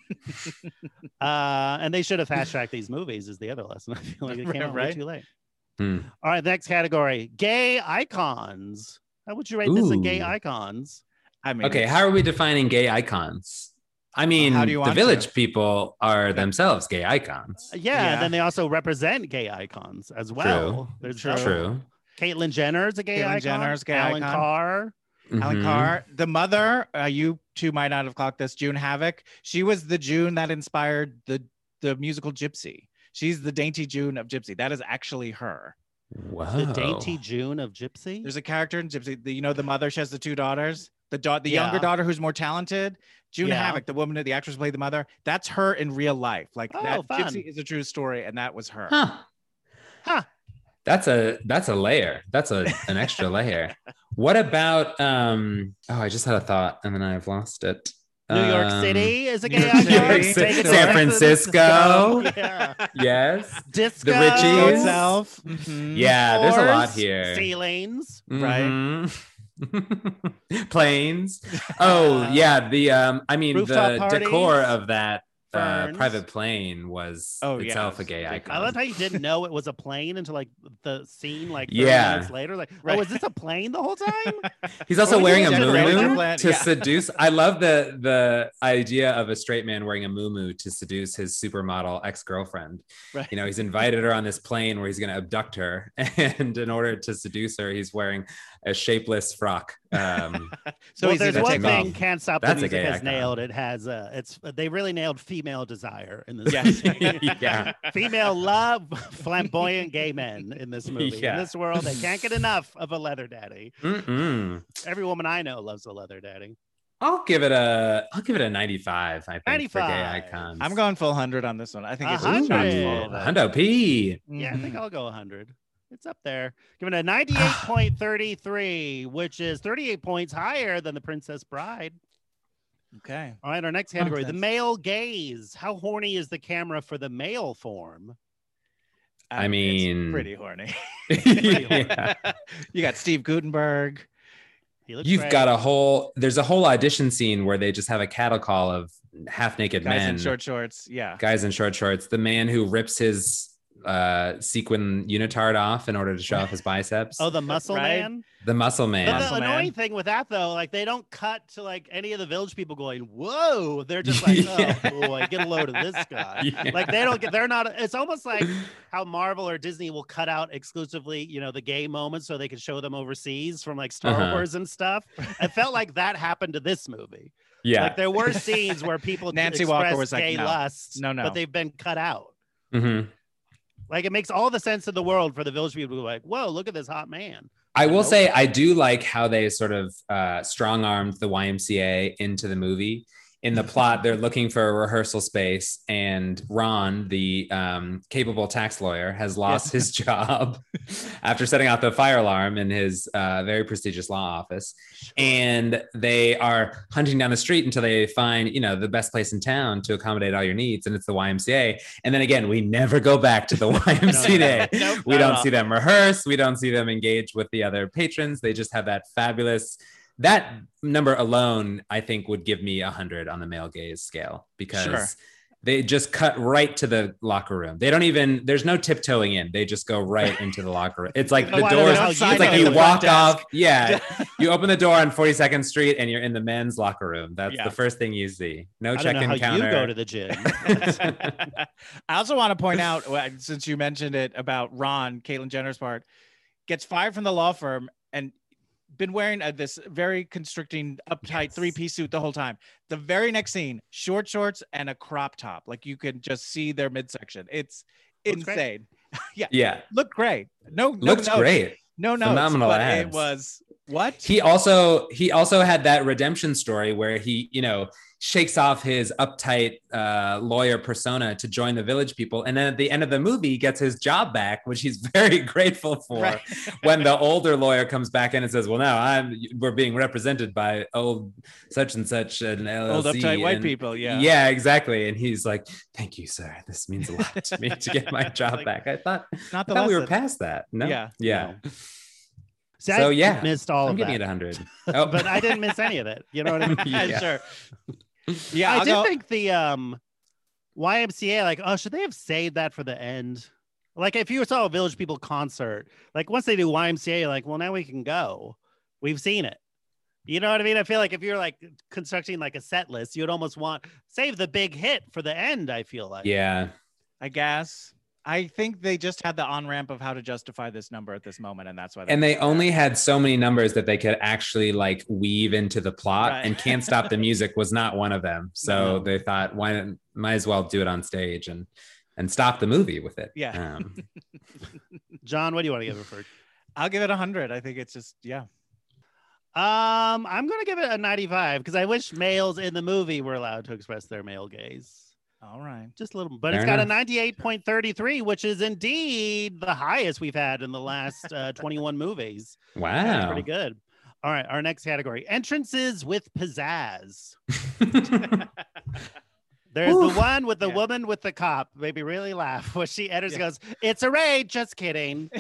uh, and they should have fast tracked these movies is the other lesson. I feel like it came out way Right. too late. Hmm. All right, next category, gay icons. How would you rate this in gay Ooh. icons? I mean, Okay, how are we defining gay icons? I mean, how do you the want village to? people are themselves gay icons. Yeah, Yeah. and then they also represent gay icons as well. There's True. double. True. Caitlyn Jenner is a gay Caitlyn icon. Jenner's gay Alan icon. Carr. Alan Mhm. Carr, the mother, uh, you two might not have clocked this, June Havoc. She was the June that inspired the the musical Gypsy. She's the dainty June of Gypsy. That is actually her. Whoa. The dainty June of Gypsy. There's a character in Gypsy. The, you know, the mother, she has the two daughters. The da- the Yeah. younger daughter who's more talented. June Yeah. Havoc, the woman, the actress who played the mother. That's her in real life. Like Oh, that. fun. Gypsy is a true story, and that was her. Huh. Huh. That's a that's a layer. That's a an extra layer. What about um oh I just had a thought and then I've lost it. New York Um, City is a New gay York icon. City. York Take City. it to San San Francisco. Yeah. Yes. Disco. Richies. Itself. Mhm. Yeah, there's a lot Floors, here. Ceilings. Right. Mhm. Planes. Oh, Uh, yeah. The um, I mean, Rooftop the parties. decor of that uh, Ferns. private plane was Oh, yeah, itself a it's gay ridiculous. icon. I love how you didn't know it was a plane until like the scene, like thirty Yeah. minutes later. Like, Right. oh, is this a plane the whole time? He's also Or wearing a was it a regular muumuu plan? to Yeah. seduce. I love the the idea of a straight man wearing a muumuu to seduce his supermodel ex girlfriend. Right. You know, he's invited her on this plane where he's going to abduct her, and in order to seduce her, he's wearing a shapeless frock. Um, So well, easy there's to one take thing off. Can't Stop That's the a Music gay has icon. nailed. It has uh it's they really nailed female desire in this Yes. movie. yeah, Female love flamboyant gay men in this movie. Yeah. In this world, they can't get enough of a leather daddy. Mm-mm. Every woman I know loves a leather daddy. I'll give it a I'll give it a ninety-five. I think for gay ninety-five. icons. I'm going full hundred on this one. I think it's A just chock hundred. full of it. Hundo P. Yeah, I think Mhm. I'll go one hundred. It's up there. Giving it a ninety-eight point three three, which is thirty-eight points higher than The Princess Bride. Okay. All right, our next category, the that's- male gaze. How horny is the camera for the male form? I it's mean- pretty horny. Yeah. You got Steve Gutenberg. He looks You've great. got a whole there's a whole audition scene where they just have a cattle call of half naked Guys men, in short shorts. Yeah. guys in short shorts. The man who rips his uh sequin unitard off in order to show off his biceps. Oh, the muscle Right? man. the muscle But man. the Muscle man. annoying thing with that though, like they don't cut to like any of the village people going, "Whoa!" They're just like, Yeah. "Oh boy, get a load of this guy." Yeah. Like they don't get. They're not. It's almost like how Marvel or Disney will cut out exclusively, you know, the gay moments so they can show them overseas from like Star Uh-huh. Wars and stuff. It felt like that happened to this movie. yeah. Like there were scenes where people Nancy expressed Walker was like, gay "No. lust, No, no." but they've been cut out. Mhm. Like it makes all the sense in the world for the village people to be like, "Whoa, look at this hot man." I will Nope. say I do like how they sort of uh, strong armed the Y M C A into the movie. In the plot, they're looking for a rehearsal space, and Ron, the um, capable tax lawyer, has lost his job after setting off the fire alarm in his uh, very prestigious law office. And they are hunting down the street until they find, you know, the best place in town to accommodate all your needs, and it's the Y M C A. And then again, we never go back to the Y M C A. Nope, We not at don't all. see them rehearse. We don't see them engage with the other patrons. They just have that fabulous. That number alone, I think, would give me a hundred on the male gaze scale because Sure. they just cut right to the locker room. They don't even. There's no tiptoeing in. They just go right into the locker room. It's like Oh, the I don't know doors. how It's you like know you the walk front off. desk. Yeah, you open the door on forty-second Street and you're in the men's locker room. That's Yeah. the first thing you see. No I don't check-in know how counter. you go to the gym. I also want to point out, well, since you mentioned it about Ron, Caitlyn Jenner's part, gets fired from the law firm and been wearing uh, this very constricting, uptight Yes. three-piece suit the whole time. The very next scene, short shorts and a crop top. Like you can just see their midsection. It's Looks great. insane. yeah, Yeah. looked great. No, no Looks notes. great. No notes, Phenomenal but abs. it was what? He also he also had that redemption story where he, you know, shakes off his uptight uh, lawyer persona to join the Village People, and then at the end of the movie, he gets his job back, which he's very grateful for. Right. When the older lawyer comes back in and says, "Well, now I'm we're being represented by old such and such an L L C, Old uptight white and- people, yeah. yeah, exactly." And he's like, "Thank you, sir. This means a lot to me to get my job Like, back." I thought, Not I the thought we were lesson. past that. No, Yeah. yeah. See, So I yeah, missed all I'm of giving that. it a hundred. Oh, But I didn't miss any of it. You know what I mean? Yeah. Sure. Yeah, I I'll did go- think the um Y M C A, like, oh, should they have saved that for the end? Like, if you saw a Village People concert, like once they do Y M C A, like, well, now we can go. We've seen it. You know what I mean? I feel like if you're like constructing like a set list, you'd almost want save the big hit for the end. I feel like. yeah. I guess. I think they just had the on ramp of how to justify this number at this moment, and that's why. And they only had so many numbers that they could actually like weave into the plot, Right. and Can't Stop the Music was not one of them. So No. they thought, why might as well do it on stage and and stop the movie with it. Yeah. Um, John, what do you want to give it for? I'll give it a hundred. I think it's just yeah. Um, I'm gonna give it a ninety-five because I wish males in the movie were allowed to express their male gaze. All right. Just a little, but Fair it's got enough. a ninety-eight point three three, which is indeed the highest we've had in the last uh, twenty-one movies. That's wow. pretty good. All right, our next category: entrances with pizzazz. There's Whew. the one with the Yeah. woman with the cop. Made me really laugh when she enters and Yeah. goes, "It's a raid." Just kidding.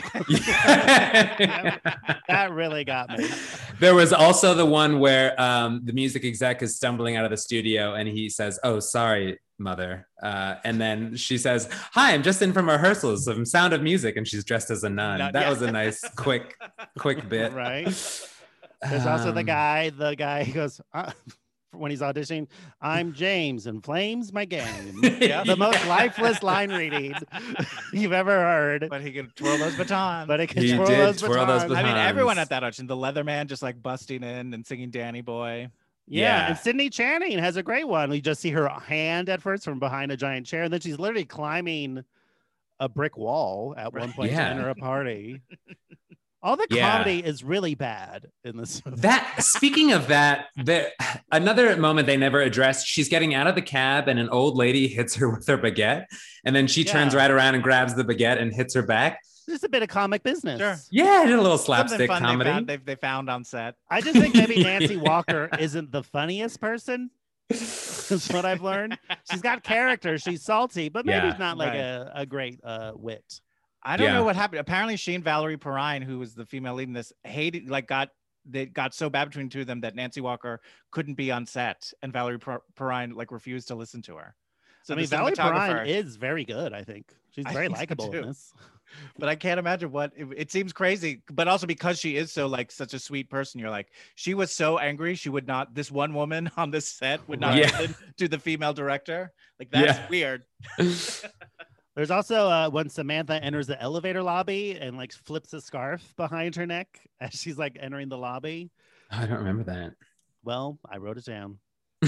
That really got me. There was also the one where um, the music exec is stumbling out of the studio and he says, "Oh, sorry, mother." Uh, and then she says, "Hi, I'm just in from rehearsals of Sound of Music." And she's dressed as a nun. Nun, that yeah. was a nice, quick, quick bit. Right. There's also the Um, guy, the guy who goes, uh, when he's auditioning, "I'm James and flames my game." Yeah. The most lifeless line reading you've ever heard. But he can twirl those batons. But it can He twirl did those twirl those batons. I mean, batons. everyone at that audition, the Leatherman just like busting in and singing Danny Boy. Yeah. Yeah. And Sydney Channing has a great one. We just see her hand at first from behind a giant chair, and then she's literally climbing a brick wall at one point Yeah. to enter a party. All the Yeah. comedy is really bad in this movie. That speaking of that, the another moment they never addressed. She's getting out of the cab, and an old lady hits her with her baguette, and then she turns Yeah. right around and grabs the baguette and hits her back. Just a bit of comic business. Sure. Yeah, I did a little Something slapstick fun comedy. they found, they, they found on set. I just think maybe Nancy Walker isn't the funniest person. That's what I've learned. She's got character. She's salty, but maybe Yeah. it's not like Right. a, a great uh, wit. I don't Yeah. know what happened. Apparently, she and Valerie Perrine, who was the female lead in this, hated like got they got so bad between the two of them that Nancy Walker couldn't be on set, and Valerie Per- Perrine like refused to listen to her. So I mean, the Valerie Perrine cinematographer- is very good. I think she's I very think so likable in too. this. but I can't imagine what it, it seems crazy. But also because she is so like such a sweet person, you're like she was so angry she would not. This one woman on this set would not Yeah. listen to the female director. Like that's Yeah. weird. There's also uh, when Samantha enters the elevator lobby and like flips a scarf behind her neck as she's like entering the lobby. I don't remember that. Well, I wrote it down.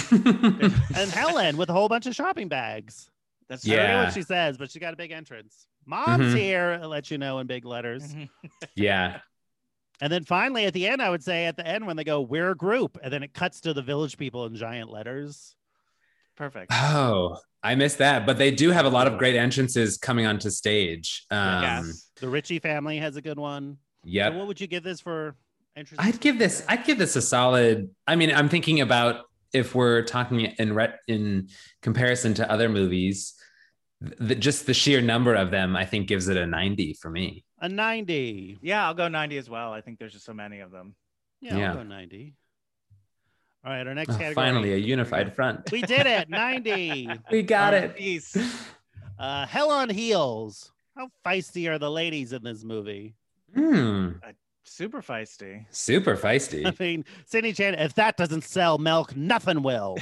And Helen with a whole bunch of shopping bags. That's I don't know Yeah. what she says, but she got a big entrance. Mom's Mhm. here, I'll let you know in big letters. Mhm. Yeah. And then finally at the end, I would say at the end when they go, "We're a group," and then it cuts to the Village People in giant letters. Perfect. Oh, I missed that. But they do have a lot of great entrances coming onto stage. Um, Yes. The Ritchie family has a good one. Yep. So what would you give this for entrance? I'd give this. I'd give this a solid. I mean, I'm thinking about if we're talking in re- in comparison to other movies, the, just the sheer number of them, I think, gives it a ninety for me. a ninety. Yeah, I'll go ninety as well. I think there's just so many of them. Yeah, Yeah. I'll go ninety. All right, our next Oh, category. finally, a unified front. We did it. ninety. We got All right. it. Peace. Uh, Hell on Heels. How feisty are the ladies in this movie? Hmm. Super feisty. Super I feisty. mean, Sydney Chan, if that doesn't sell milk, nothing will.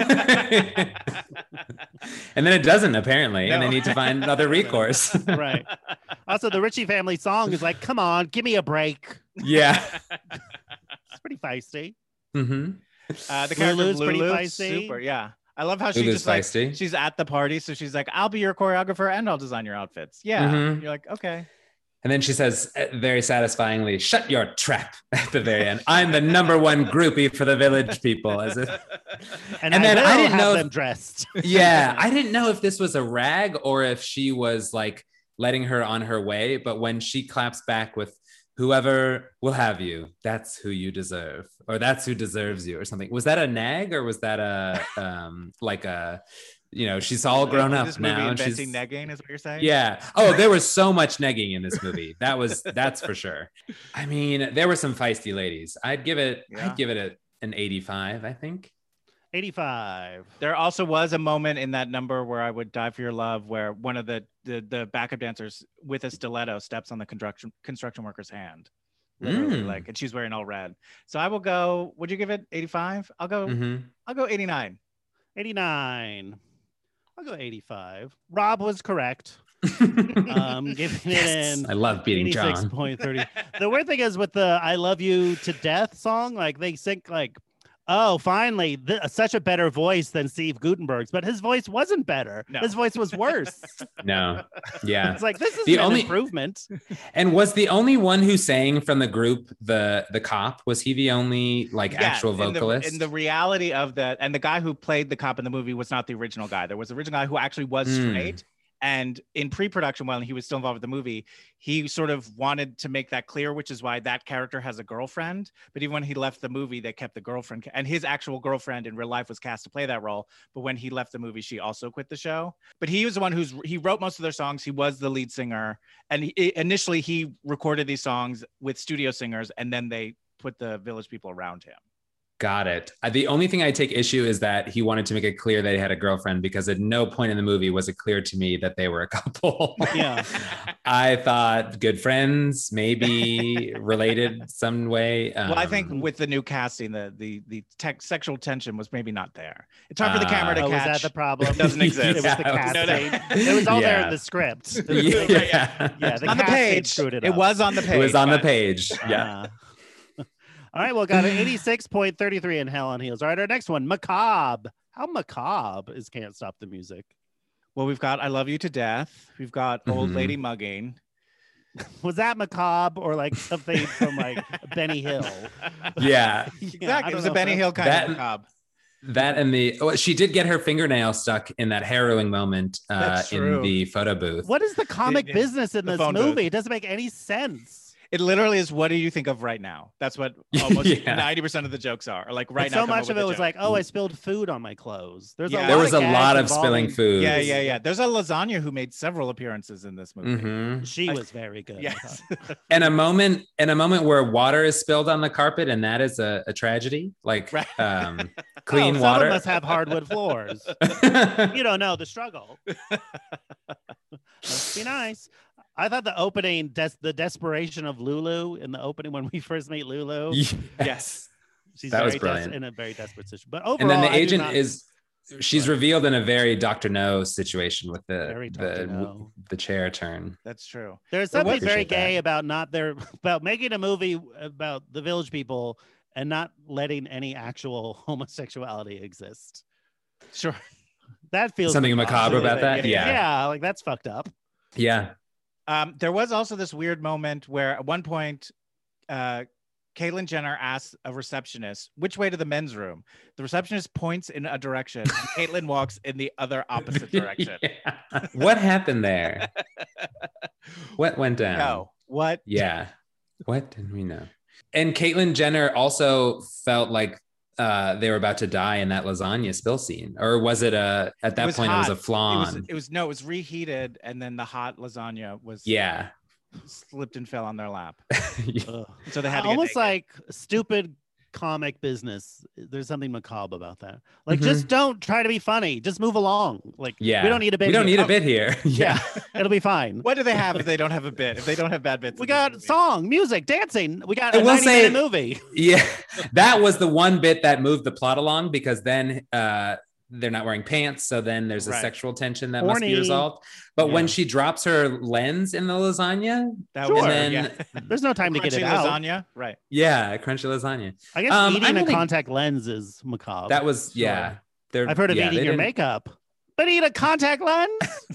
And then it doesn't apparently, and they No. need to find another recourse. Right. Also, the Ritchie family song is like, "Come on, give me a break." Yeah. feisty. Mm-hmm. Uh, the character Lulu's Lulu, pretty feisty. super, yeah. I love how she Lulu's just like feisty. she's at the party, so she's like, "I'll be your choreographer and I'll design your outfits." Yeah, Mhm. you're like, okay. And then she says uh, very satisfyingly, "Shut your trap!" At the very end. I'm the number one groupie for the Village People. As if, And, And I then will I didn't have know if- them dressed. yeah, I didn't know if this was a rag or if she was like letting her on her way. But when she claps back with "Whoever will have you, that's who you deserve," or "That's who deserves you," or something. Was that a nag or was that a um like a, you know, she's all grown up This movie now and she's inventing negging is what you're saying? yeah. Oh, there was so much negging in this movie. That was that's for sure. I mean, there were some feisty ladies. I'd give it. Yeah. I'd give it a, an eighty-five. I think. eighty-five. There also was a moment in that number where I Would Die for Your Love, where one of the the, the backup dancers with a stiletto steps on the construction construction worker's hand, literally, Mm. like, and she's wearing all red. So I will go. Would you give it eighty-five? I'll go. Mhm. I'll go eighty-nine. eighty-nine. I'll go eighty-five. Rob was correct. Um, giving Yes. it in I love beating eighty-six John. point three zero. The weird thing is with the "I Love You to Death" song, like they sing like, oh, finally, th- such a better voice than Steve Gutenberg's, but his voice wasn't better. No. His voice was worse. No. Yeah. It's like, this is The an only- improvement. And was the only one who sang from the group the the cop? Was he the only like Yeah, actual in the- vocalist? In the, reality of that, and the guy who played the cop in the movie was not the original guy. There was the original guy who actually was Hmm. straight. And in pre-production, when he was still involved with the movie, he sort of wanted to make that clear, which is why that character has a girlfriend. But even when he left the movie, they kept the girlfriend, ca- and his actual girlfriend in real life was cast to play that role. But when he left the movie, she also quit the show. But he was the one who's he wrote most of their songs. He was the lead singer, and he, initially he recorded these songs with studio singers, and then they put the Village People around him. Got it. Uh, The only thing I take issue is that he wanted to make it clear that he had a girlfriend, because at no point in the movie was it clear to me that they were a couple. Yeah. I thought good friends, maybe related some way. Um, Well, I think with the new casting, the the the tech, sexual tension was maybe not there. It's hard for the Ah. camera to Oh, was catch. that the problem? It doesn't exist. It was the Yeah, it was- casting. No, no. It was all there Yeah. in the script. yeah. Yeah, the on the casting page. screwed it It, up. was on the page. It was on the guys. page. Yeah. Uh, all right, well, got an eighty-six point three three in Hell on Heels. All right, our next one, Macabre. How macabre is Can't Stop the Music? Well, we've got I Love You to Death. We've got Old Mhm. Lady Mugging. Was that macabre or like something from like Benny Hill? Yeah. Exactly. I it don't was know a if Benny that- Hill kind that- of macabre. That and the oh, she did get her fingernail stuck in that harrowing moment uh, That's in true. the photo booth. What is the comic The- business in the this phone movie? booth. It doesn't make any sense. It literally is. What do you think of right now? That's what almost Yeah. ninety percent of the jokes are. Or like right And now. so come up much of with it a was joke. like, oh, I spilled food on my clothes. There's Yeah. a There lot was of a gags lot of involving- spilling food. Yeah, yeah, yeah. There's a lasagna who made several appearances in this movie. Mhm. She was very good. Yes. And a moment, and a moment where water is spilled on the carpet, and that is a, a tragedy. Like Right. um, Oh, clean someone water. must have hardwood floors. You don't know the struggle. Must be nice. I thought the opening, des- the desperation of Lulu in the opening when we first meet Lulu. Yes. She's That very was des- brilliant. in a very desperate situation. But overall, and then the I do agent not- is she's revealed in a very Doctor No situation with the Very Doctor the, No. the chair turn. That's true. There's There was- something very Appreciate that. gay about not their about making a movie about the Village People and not letting any actual homosexuality exist. Sure. That feels Something macabre. macabre about that? Yeah, Yeah. like that's fucked up. Yeah. Um, there was also this weird moment where at one point, uh, Caitlyn Jenner asks a receptionist, which way to the men's room? The receptionist points in a direction. And Caitlyn walks in the other opposite direction. Yeah. What happened there? What went down? No. What? Yeah. What did we know? And Caitlyn Jenner also felt like uh, they were about to die in that lasagna spill scene, or was it a at It that was point hot. it was a It flan? was, it was no, it was reheated, and then the hot lasagna was Yeah. slipped and fell on their lap. Ugh. So they had to Almost get naked. like stupid comic business. There's something macabre about that. Like, Mhm. just don't try to be funny. Just move along. Like, Yeah. we don't need a bit. We don't here. need a Oh, bit here. Yeah, it'll be fine. What do they have if they don't have a bit? If they don't have bad bits, We in this got movie? song, music, dancing. We got I a will ninety say- minute movie. Yeah, that was the one bit that moved the plot along, because then uh, they're not wearing pants, so then there's a Right. sexual tension that Horny. must be resolved. But when Yeah. she drops her lens in the lasagna, That Sure. was, and then yeah. There's no time to get Crunchy it out. lasagna, right? yeah, crunchy lasagna. I guess Um, eating I'm a gonna- contact lens is macabre. That was Sure. yeah. They're, I've heard of yeah, eating they your didn't- makeup, but eat a contact lens.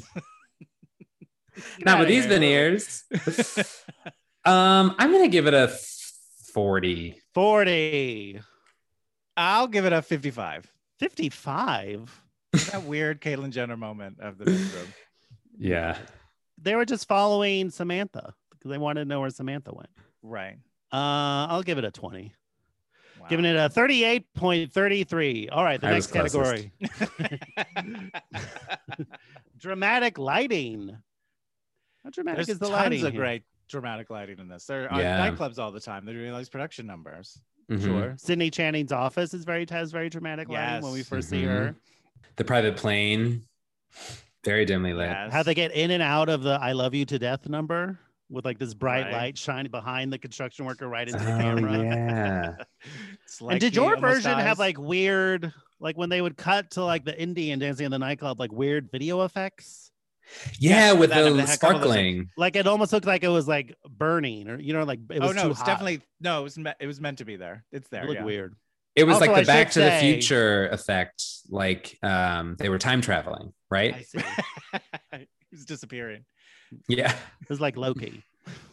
Not with outta these here. veneers. um, I'm gonna give it a forty. forty. I'll give it a fifty-five. fifty-five. That weird Caitlyn Jenner moment of the bedroom. Yeah. They were just following Samantha because they wanted to know where Samantha went. Right. Uh, I'll give it a twenty. Wow. Giving it a thirty-eight point three three. All right, the I next was closest. category. Dramatic lighting. How dramatic There's is the tons lighting? of here? great dramatic lighting in this. There are Yeah. nightclubs all the time. They're doing all these production numbers. Mhm. Sure. Sydney Channing's office is very has very dramatic lighting when we Yes. first see Mhm. her. The private plane, very dimly lit. Yes. How they get in and out of the "I love you to death" number with like this bright Right. light shining behind the construction worker right into the Oh, camera. yeah. It's like And did he your almost version dies. have like weird, like when they would cut to like the Indian dancing in the nightclub, like weird video effects? Yeah, Yes, with that- that the had a couple of those- sparkling. Like it almost looked like it was like burning, or you know, like it was Oh no, too it's hot. definitely no. It was me- it was meant to be there. It's there. It looked yeah. weird. It was Also, like I the Back should to the say- Future effect. Like um, they were time traveling, right? I see. He was disappearing. Yeah. It was like Loki.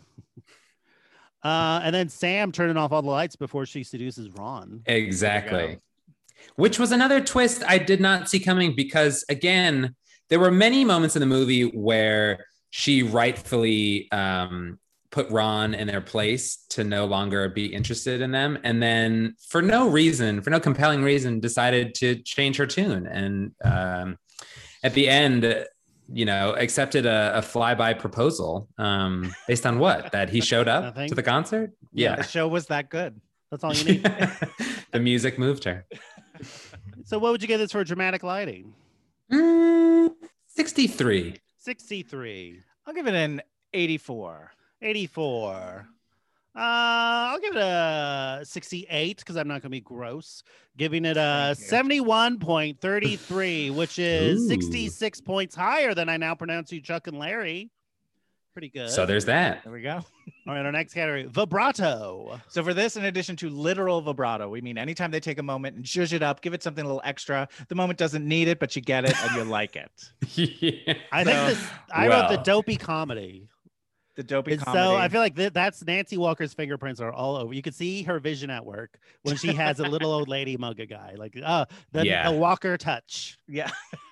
uh, and then Sam turning off all the lights before she seduces Ron. Exactly. Which was another twist I did not see coming because, again, there were many moments in the movie where she rightfully um, put Ron in their place to no longer be interested in them. And then for no reason, for no compelling reason, decided to change her tune. And um, at the end, you know, accepted a, a flyby proposal um, based on what? That he showed up Nothing. to the concert? Yeah. The show was that good. That's all you need. The music moved her. So what would you give this for dramatic lighting? Mm, sixty-three. sixty-three. I'll give it an eighty-four. eighty-four. Uh, I'll give it a sixty-eight because I'm not going to be gross. Giving it a Thank you. seventy-one point three three, which is Ooh. sixty-six points higher than I now pronounce you, Chuck and Larry. Pretty good. So there's that. There we go. All right, our next category, vibrato. So for this, in addition to literal vibrato, we mean anytime they take a moment and zhuzh it up, give it something a little extra. The moment doesn't need it, but you get it and you like it. Yeah. I So- think this. I wrote the Well. dopey comedy. The dopey It's comedy. so I feel like th- that's Nancy Walker's fingerprints are all over. You can see her vision at work when she has a little old lady mug a guy. Like, uh, the, Yeah. the Walker touch. yeah.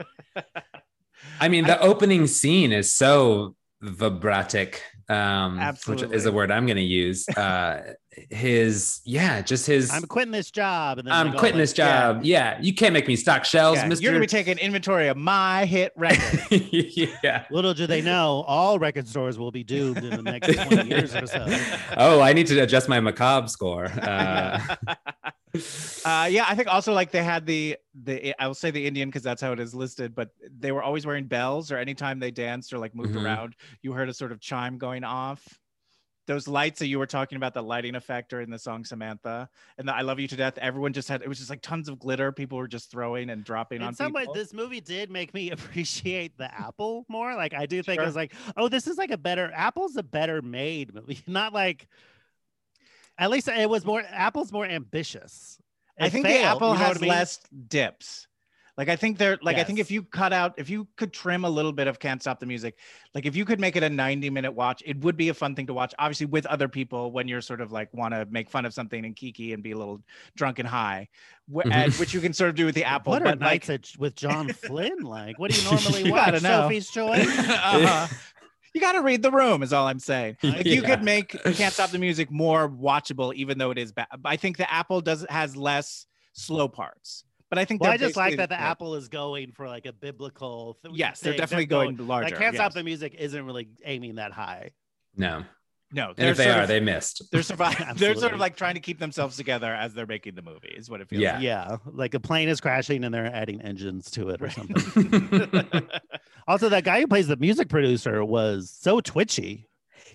I mean, the opening scene is so vibratic, um, which Absolutely. is a word I'm going to use. Uh, his, yeah, just his. I'm quitting this job. And then I'm they go quitting like, this job. Yeah. you can't make me stock shelves, Yeah, Mister You're gonna be taking inventory of my hit record. Yeah. Little do they know, all record stores will be doomed in the next twenty years or so. Oh, I need to adjust my macabre score. Uh, uh, yeah, I think also like they had the the I will say the Indian because that's how it is listed, but they were always wearing bells, or anytime they danced or like moved Mhm. around, you heard a sort of chime going off. Those lights that you were talking about, the lighting effect during the song Samantha and the I Love You to Death, everyone just had, it was just like tons of glitter. People were just throwing and dropping In on some way, people. this movie did make me appreciate the Apple more. Like, I do think I Sure. was like, oh, this is like a better, Apple's a better made movie. Not like, at least it was more, Apple's more ambitious. I It think failed, the Apple you know has what I mean? less dips. Like I think they're like I think Yes. if you cut out, if you could trim a little bit of Can't Stop the Music, like if you could make it a ninety minute watch, it would be a fun thing to watch. Obviously with other people when you're sort of like want to make fun of something and kiki and be a little drunk and high, wh- Mhm. and- which you can sort of do with the Apple. What are but like, nights at, with John Flynn like? What do you normally You watch? gotta know. Sophie's Choice? uh-huh. You got to read the room is all I'm saying. If you Yeah. could make Can't Stop the Music more watchable, even though it is bad, I think the Apple does has less slow parts. But I think Well, they're I just like basically- that the yeah. Apple is going for like a biblical. Th- Yes, they're thing. definitely going larger, Like, Can't Stop yes. the Music isn't really aiming that high. no. No, And if they sort are, of- they missed. They're surviving. They're sort Absolutely. of like trying to keep themselves together as they're making the movie. Is what it feels. Yeah. like. Yeah, like a plane is crashing and they're adding engines to it or something. Also, that guy who plays the music producer was so twitchy.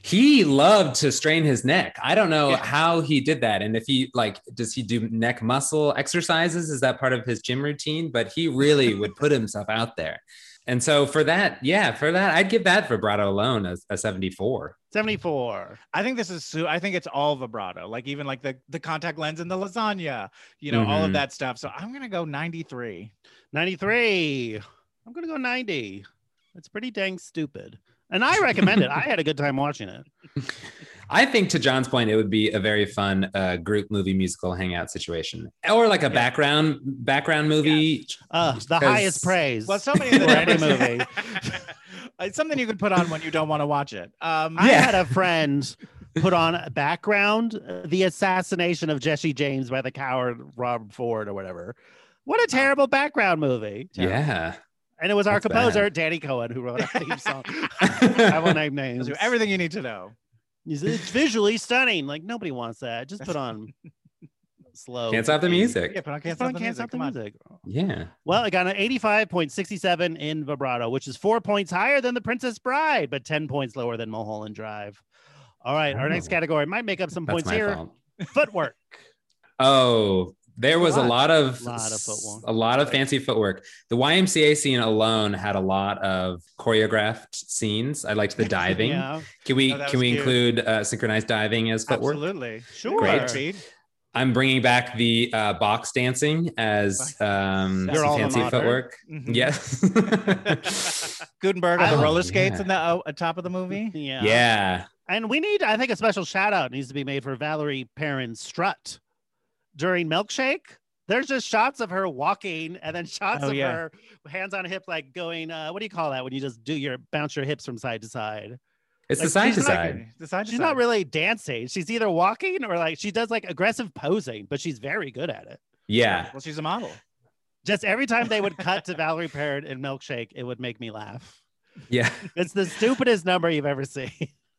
He loved to strain his neck. I don't know Yeah. how he did that. And if he like, does he do neck muscle exercises? Is that part of his gym routine? But he really would put himself out there. And so for that, yeah, for that, I'd give that vibrato alone a, a seventy-four. seventy-four. I think this is su- I think it's all vibrato, like even like the the contact lens and the lasagna, you know, all of Mhm. that stuff. So I'm gonna go ninety-three. ninety-three. I'm going to go ninety. It's pretty dang stupid. And I recommend it. I had a good time watching it. I think to John's point, it would be a very fun uh, group movie musical hangout situation, or like a background background movie. Uh, the 'Cause- highest praise Well, so many of the for any numbers- movie. It's something you can put on when you don't want to watch it. Um, I Yeah. had a friend put on a background, uh, the assassination of Jesse James by the coward Rob Ford or whatever. What a terrible background movie. Yeah. And it was our That's composer, bad. Danny Cohen, who wrote our theme song. I won't name names. do everything you need to know. He's- It's visually stunning. Like nobody wants that. Just put on slow. Can't stop the music. Yeah, put on Can't Just put Stop on the Can't Music. Stop the Come on. Music. Yeah. Well, I got an eighty-five point six seven in vibrato, which is four points higher than The Princess Bride, but ten points lower than Mulholland Drive. All right, our next Oh. category might make up some That's points my here. fault. Footwork. Oh, there was a lot. lot of Lot of footwork. a lot of fancy footwork. The Y M C A scene alone had a lot of choreographed scenes. I liked the diving. Yeah, Can we Oh, that can was we cute. include uh, synchronized diving as footwork? Absolutely. Sure. Great. Speed. I'm bringing back the uh, box dancing as um, Your some alma fancy mater. footwork. Mhm. Yes. Gutenberg on the Oh, roller skates yeah. in the uh, at top of the movie. yeah, yeah. And we need, I think, a special shout out needs to be made for Valerie Perrin's strut during Milkshake. There's just shots of her walking, and then shots Oh, of yeah. her hands on hip, like going. Uh, what do you call that when you just do your bounce your hips from side to side? It's Like, the side she's to not- side. The side to She's side. not really dancing. She's either walking or like she does like aggressive posing, but she's very good at it. Yeah. Well, she's a model. Just every time they would cut to Valerie Perrin in Milkshake, it would make me laugh. Yeah. It's the stupidest number you've ever seen.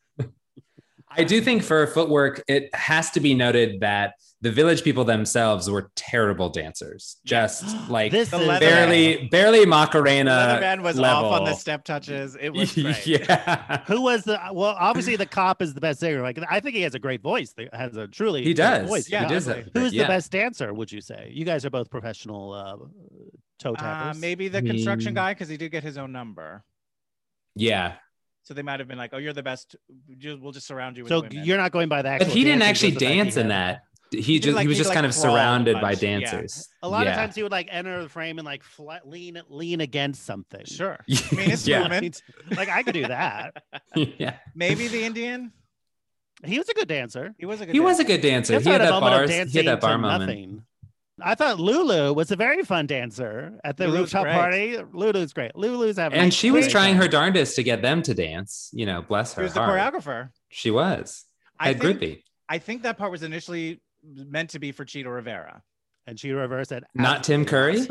I do think for footwork, it has to be noted that the Village People themselves were terrible dancers. Just like This The is leather- barely, barely Macarena. Leatherman was level. off on the step touches. It was great. Yeah. Who was the well? Obviously, the cop is the best singer. Like I think he has a great voice. He has a truly He great does. voice. Yeah, he does. definitely. have- Who's yeah. the best dancer? Would you say? You guys are both professional uh, toe Uh, tappers. maybe the I construction mean- guy because he did get his own number. Yeah. So they might have been like, "Oh, you're the best. Ju- We'll just surround you with So women." you're not going by that. But he didn't actually dance in that. He did, just like- he was he did, just like, kind of crawl a surrounded by bunch, yeah. dancers. A lot Yeah. of times he would like enter the frame and like fla- lean lean against something. Sure. I mean, it's Yeah. movement. Like I could do that. Yeah. Maybe the Indian. He was a good dancer. He was a good. He was a dancer. good dancer. Just He had had a that moment bar. of He dancing had that bar to moment. nothing. I thought Lulu was a very fun dancer at the Lulu's rooftop great. party. Lulu's great. Lulu's having a And she was great trying time. her darndest to get them to dance. You know, bless He her was the heart. choreographer. She was. I Had think, groupie. I think that part was initially meant to be for Cheeto Rivera. And she reversed it. Not Tim Curry.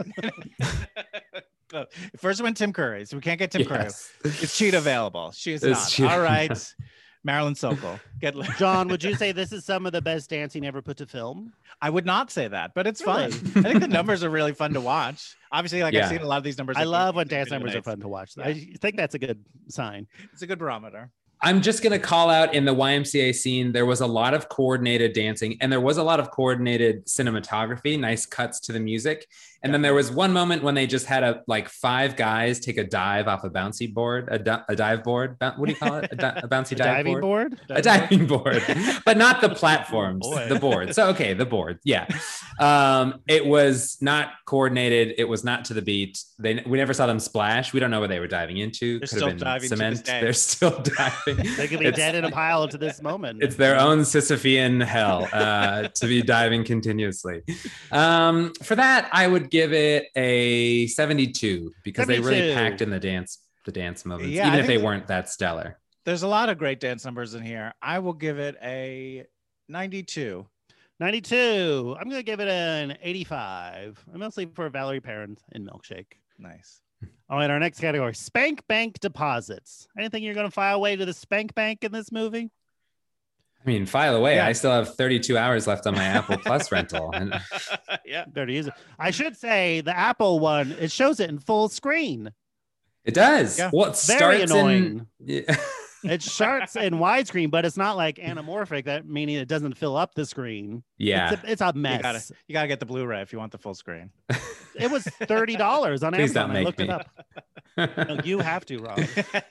But First went Tim Curry, so we can't get Tim Yes. Curry. Is Cheetah available? She is It's not. Cheetah. All right. Marilyn Sokol. Get John, would you say this is some of the best dancing ever put to film? I would not say that, but it's fun. Really? I think the numbers are really fun to watch. Obviously, like Yeah. I've seen a lot of these numbers. I like, love when YouTube dance video numbers are nights. fun to watch. Yeah. I think that's a good sign. It's a good barometer. I'm just going to call out in the Y M C A scene, there was a lot of coordinated dancing and there was a lot of coordinated cinematography, nice cuts to the music. And then there was one moment when they just had a like five guys take a dive off a bouncy board, a, di- a dive board. Ba- What do you call it? A, di- a bouncy A dive diving board? board? A diving board, but not the platforms, Boy. the board. So, okay, the board. Yeah. Um, it was not coordinated. It was not to the beat. They, we never saw them splash. We don't know what they were diving into. They're Could still have been diving to this cement. day. They're still diving. They could be It's- dead in a pile to this moment. It's their own Sisyphean hell uh, to be diving continuously. Um, for that, I would give it a seventy-two because they really seventy-two. packed in the dance, the dance moments, Yeah, even I if they think- weren't that stellar. There's a lot of great dance numbers in here. I will give it a ninety-two. ninety-two. I'm going to give it an eighty-five. I'm mostly for Valerie Perrin in Milkshake. Nice. All right, our next category, Spank Bank deposits. Anything you're going to file away to the Spank Bank in this movie? I mean, file away. Yeah. I still have thirty-two hours left on my Apple Plus rental. And Yeah. Better use it. I should say the Apple one, it shows it in full screen. it does. Yeah. Well, it Very starts annoying. in. Yeah. It starts in widescreen, but it's not like anamorphic. That meaning it doesn't fill up the screen. Yeah. It's a, it's a mess. You gotta, you gotta get the Blu-ray if you want the full screen. It was thirty dollars on Please Amazon. don't I make looked me. it up. No, you have to, Rob.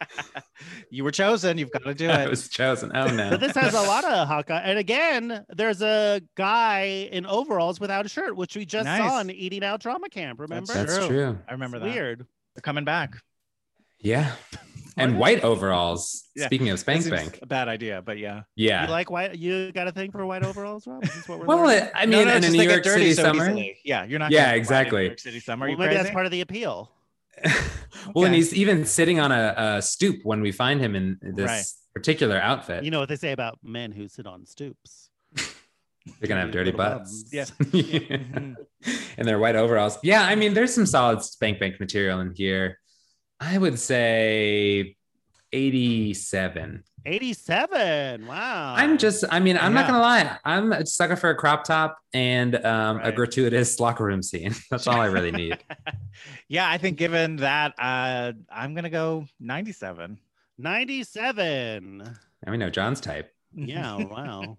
You were chosen. You've got to do I it. was chosen. Oh no. But this has a lot of Hawkeye. And again, there's a guy in overalls without a shirt, which we just Nice. saw in Eating Out Drama Camp. Remember? That's That's true. true. I remember It's that. weird. They're coming back. Yeah. And white overalls. Yeah. Speaking of Spank This is Bank. a bad idea, but yeah. Yeah. You like white? You got a thing for white overalls, Rob? Is this what we're Well, learning? it- I No, mean, no, in a just New they get York dirty City so summer. easily. Yeah, you're not. Yeah, gonna find exactly. New York City summer. Well, You maybe crazy? that's part of the appeal. Well, and Okay. he's even sitting on a, a stoop when we find him in this Right. particular outfit. You know what they say about men who sit on stoops. They're gonna have dirty Little butts. bums. Yeah. And their white overalls. Yeah, I mean, there's some solid Spank Bank material in here. I would say eighty-seven. eighty-seven. Wow. I'm just, I mean, I'm not Yeah. gonna lie. I'm a sucker for a crop top and um, a Right. gratuitous locker room scene. That's all I really need. Yeah, I think given that, uh, I'm gonna go ninety-seven. ninety-seven. I mean, no, John's type. Yeah. Wow.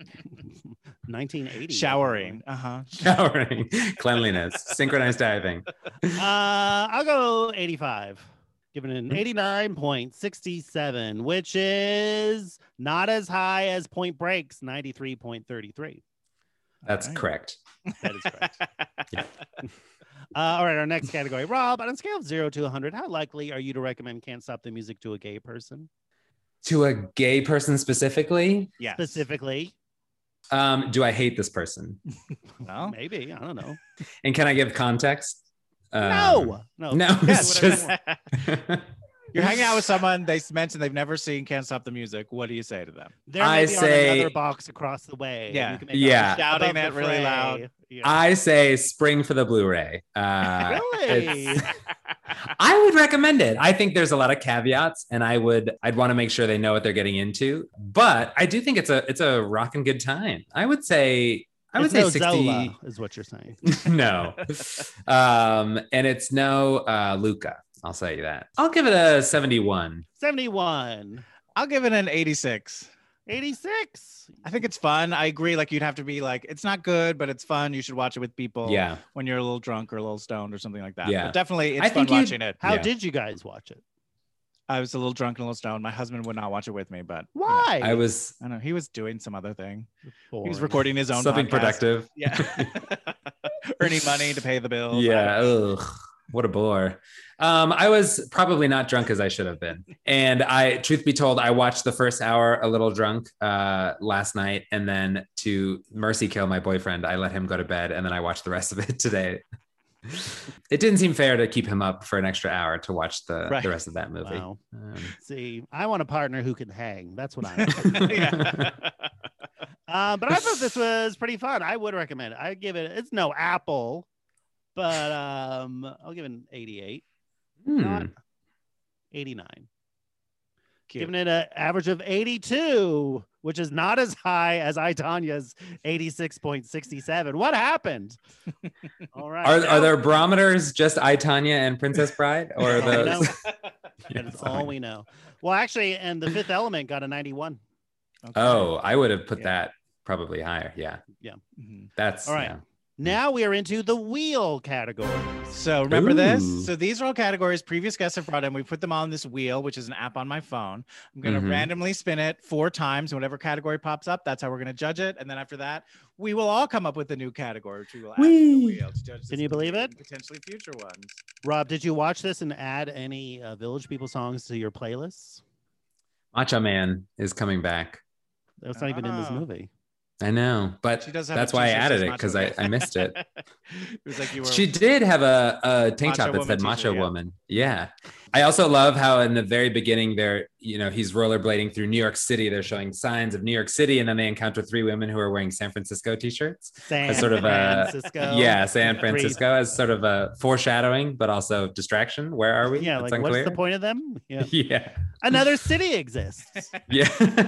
nineteen eighty. Showering. Uh huh. Showering, cleanliness, synchronized diving. Uh, I'll go eighty-five. Giving it an eighty-nine point six seven, which is not as high as Point Break's ninety-three point three three. That's All right. correct. That is correct. Yeah. Uh, all right, our next category. Rob, on a scale of zero to one hundred, how likely are you to recommend Can't Stop the Music to a gay person? To a gay person specifically, Yeah. Specifically, um, do I hate this person? No. maybe. I don't know. And can I give context? Um, No. No. no, Yeah, it's whatever just- you want. You're hanging out with someone. They mention they've never seen "Can't Stop the Music." What do you say to them? They're I maybe say- on another box across the way. and Yeah. you can make Yeah. out Shouting above that the really fray. loud. Yeah. I say spring for the Blu-ray. Uh, Really? it's- I would recommend it. I think there's a lot of caveats, and I would I'd want to make sure they know what they're getting into. But I do think it's a it's a rocking good time. I would say I would It's say no sixty. Zola, is what you're saying. No, um, and it's no uh, Luca. I'll say that. I'll give it a seventy-one. seventy-one. I'll give it an eighty-six. eighty-six. I think it's fun. I agree. Like you'd have to be like, it's not good, but it's fun. You should watch it with people. Yeah, When you're a little drunk or a little stoned or something like that. Yeah. But definitely, it's I fun think you'd- watching it. How Yeah. did you guys watch it? I was a little drunk and a little stoned. My husband would not watch it with me, but you know, Why? I was I don't know. He was doing some other thing. He Boring. was recording his own something podcast. productive. Yeah. Earning money to pay the bills. Yeah. Ugh, what a bore. Um, I was probably not drunk as I should have been. And I, truth be told, I watched the first hour a little drunk uh, last night. And then to mercy kill my boyfriend, I let him go to bed. And then I watched the rest of it today. It didn't seem fair to keep him up for an extra hour to watch the, Right. the rest of that movie. Wow. Um, See, I want a partner who can hang. That's what I want. Yeah. um, but I thought this was pretty fun. I would recommend it. I'd give it, it's no Apple, but um, I'll give it an eighty-eight, hmm. not eighty-nine. Cute. Giving it an average of eighty-two, which is not as high as I, Tanya's eighty-six point six seven. What happened? All right. Are, now- are there barometers just I, Tanya and Princess Bride? Or are Oh, those? no. Yeah, That's sorry. all we know. Well, actually, and the Fifth Element got a ninety-one. Okay. Oh, I would have put Yeah. that probably higher. Yeah. Mhm. That's All right. yeah. Now we are into the wheel category. So remember Ooh. this? So these are all categories previous guests have brought in. We put them on this wheel, which is an app on my phone. I'm going to Mhm. randomly spin it four times, and whatever category pops up, that's how we're going to judge it. And then after that, we will all come up with a new category, which we will add to the Whee! wheel to judge. Can this you believe movie it? and potentially future ones. Rob, did you watch this and add any uh, Village People songs to your playlists? Macho Man is coming back. That's not even in this Oh. movie. I know, but She does have that's a why I t-shirt that added says it Macho because I, Man. I missed it. It was like you were. She did have a, a tank Macho top that Woman said t-shirt, Macho yeah. Woman. Yeah. I also love how in the very beginning there, you know, he's rollerblading through New York City. They're showing signs of New York City, and then they encounter three women who are wearing San Francisco t-shirts. San As sort of a Francisco. yeah, San Three- Francisco as sort of a foreshadowing, but also distraction. Where are we? Yeah, It's like what's unclear. the point of them? Yeah. Yeah. Another city exists. Yeah.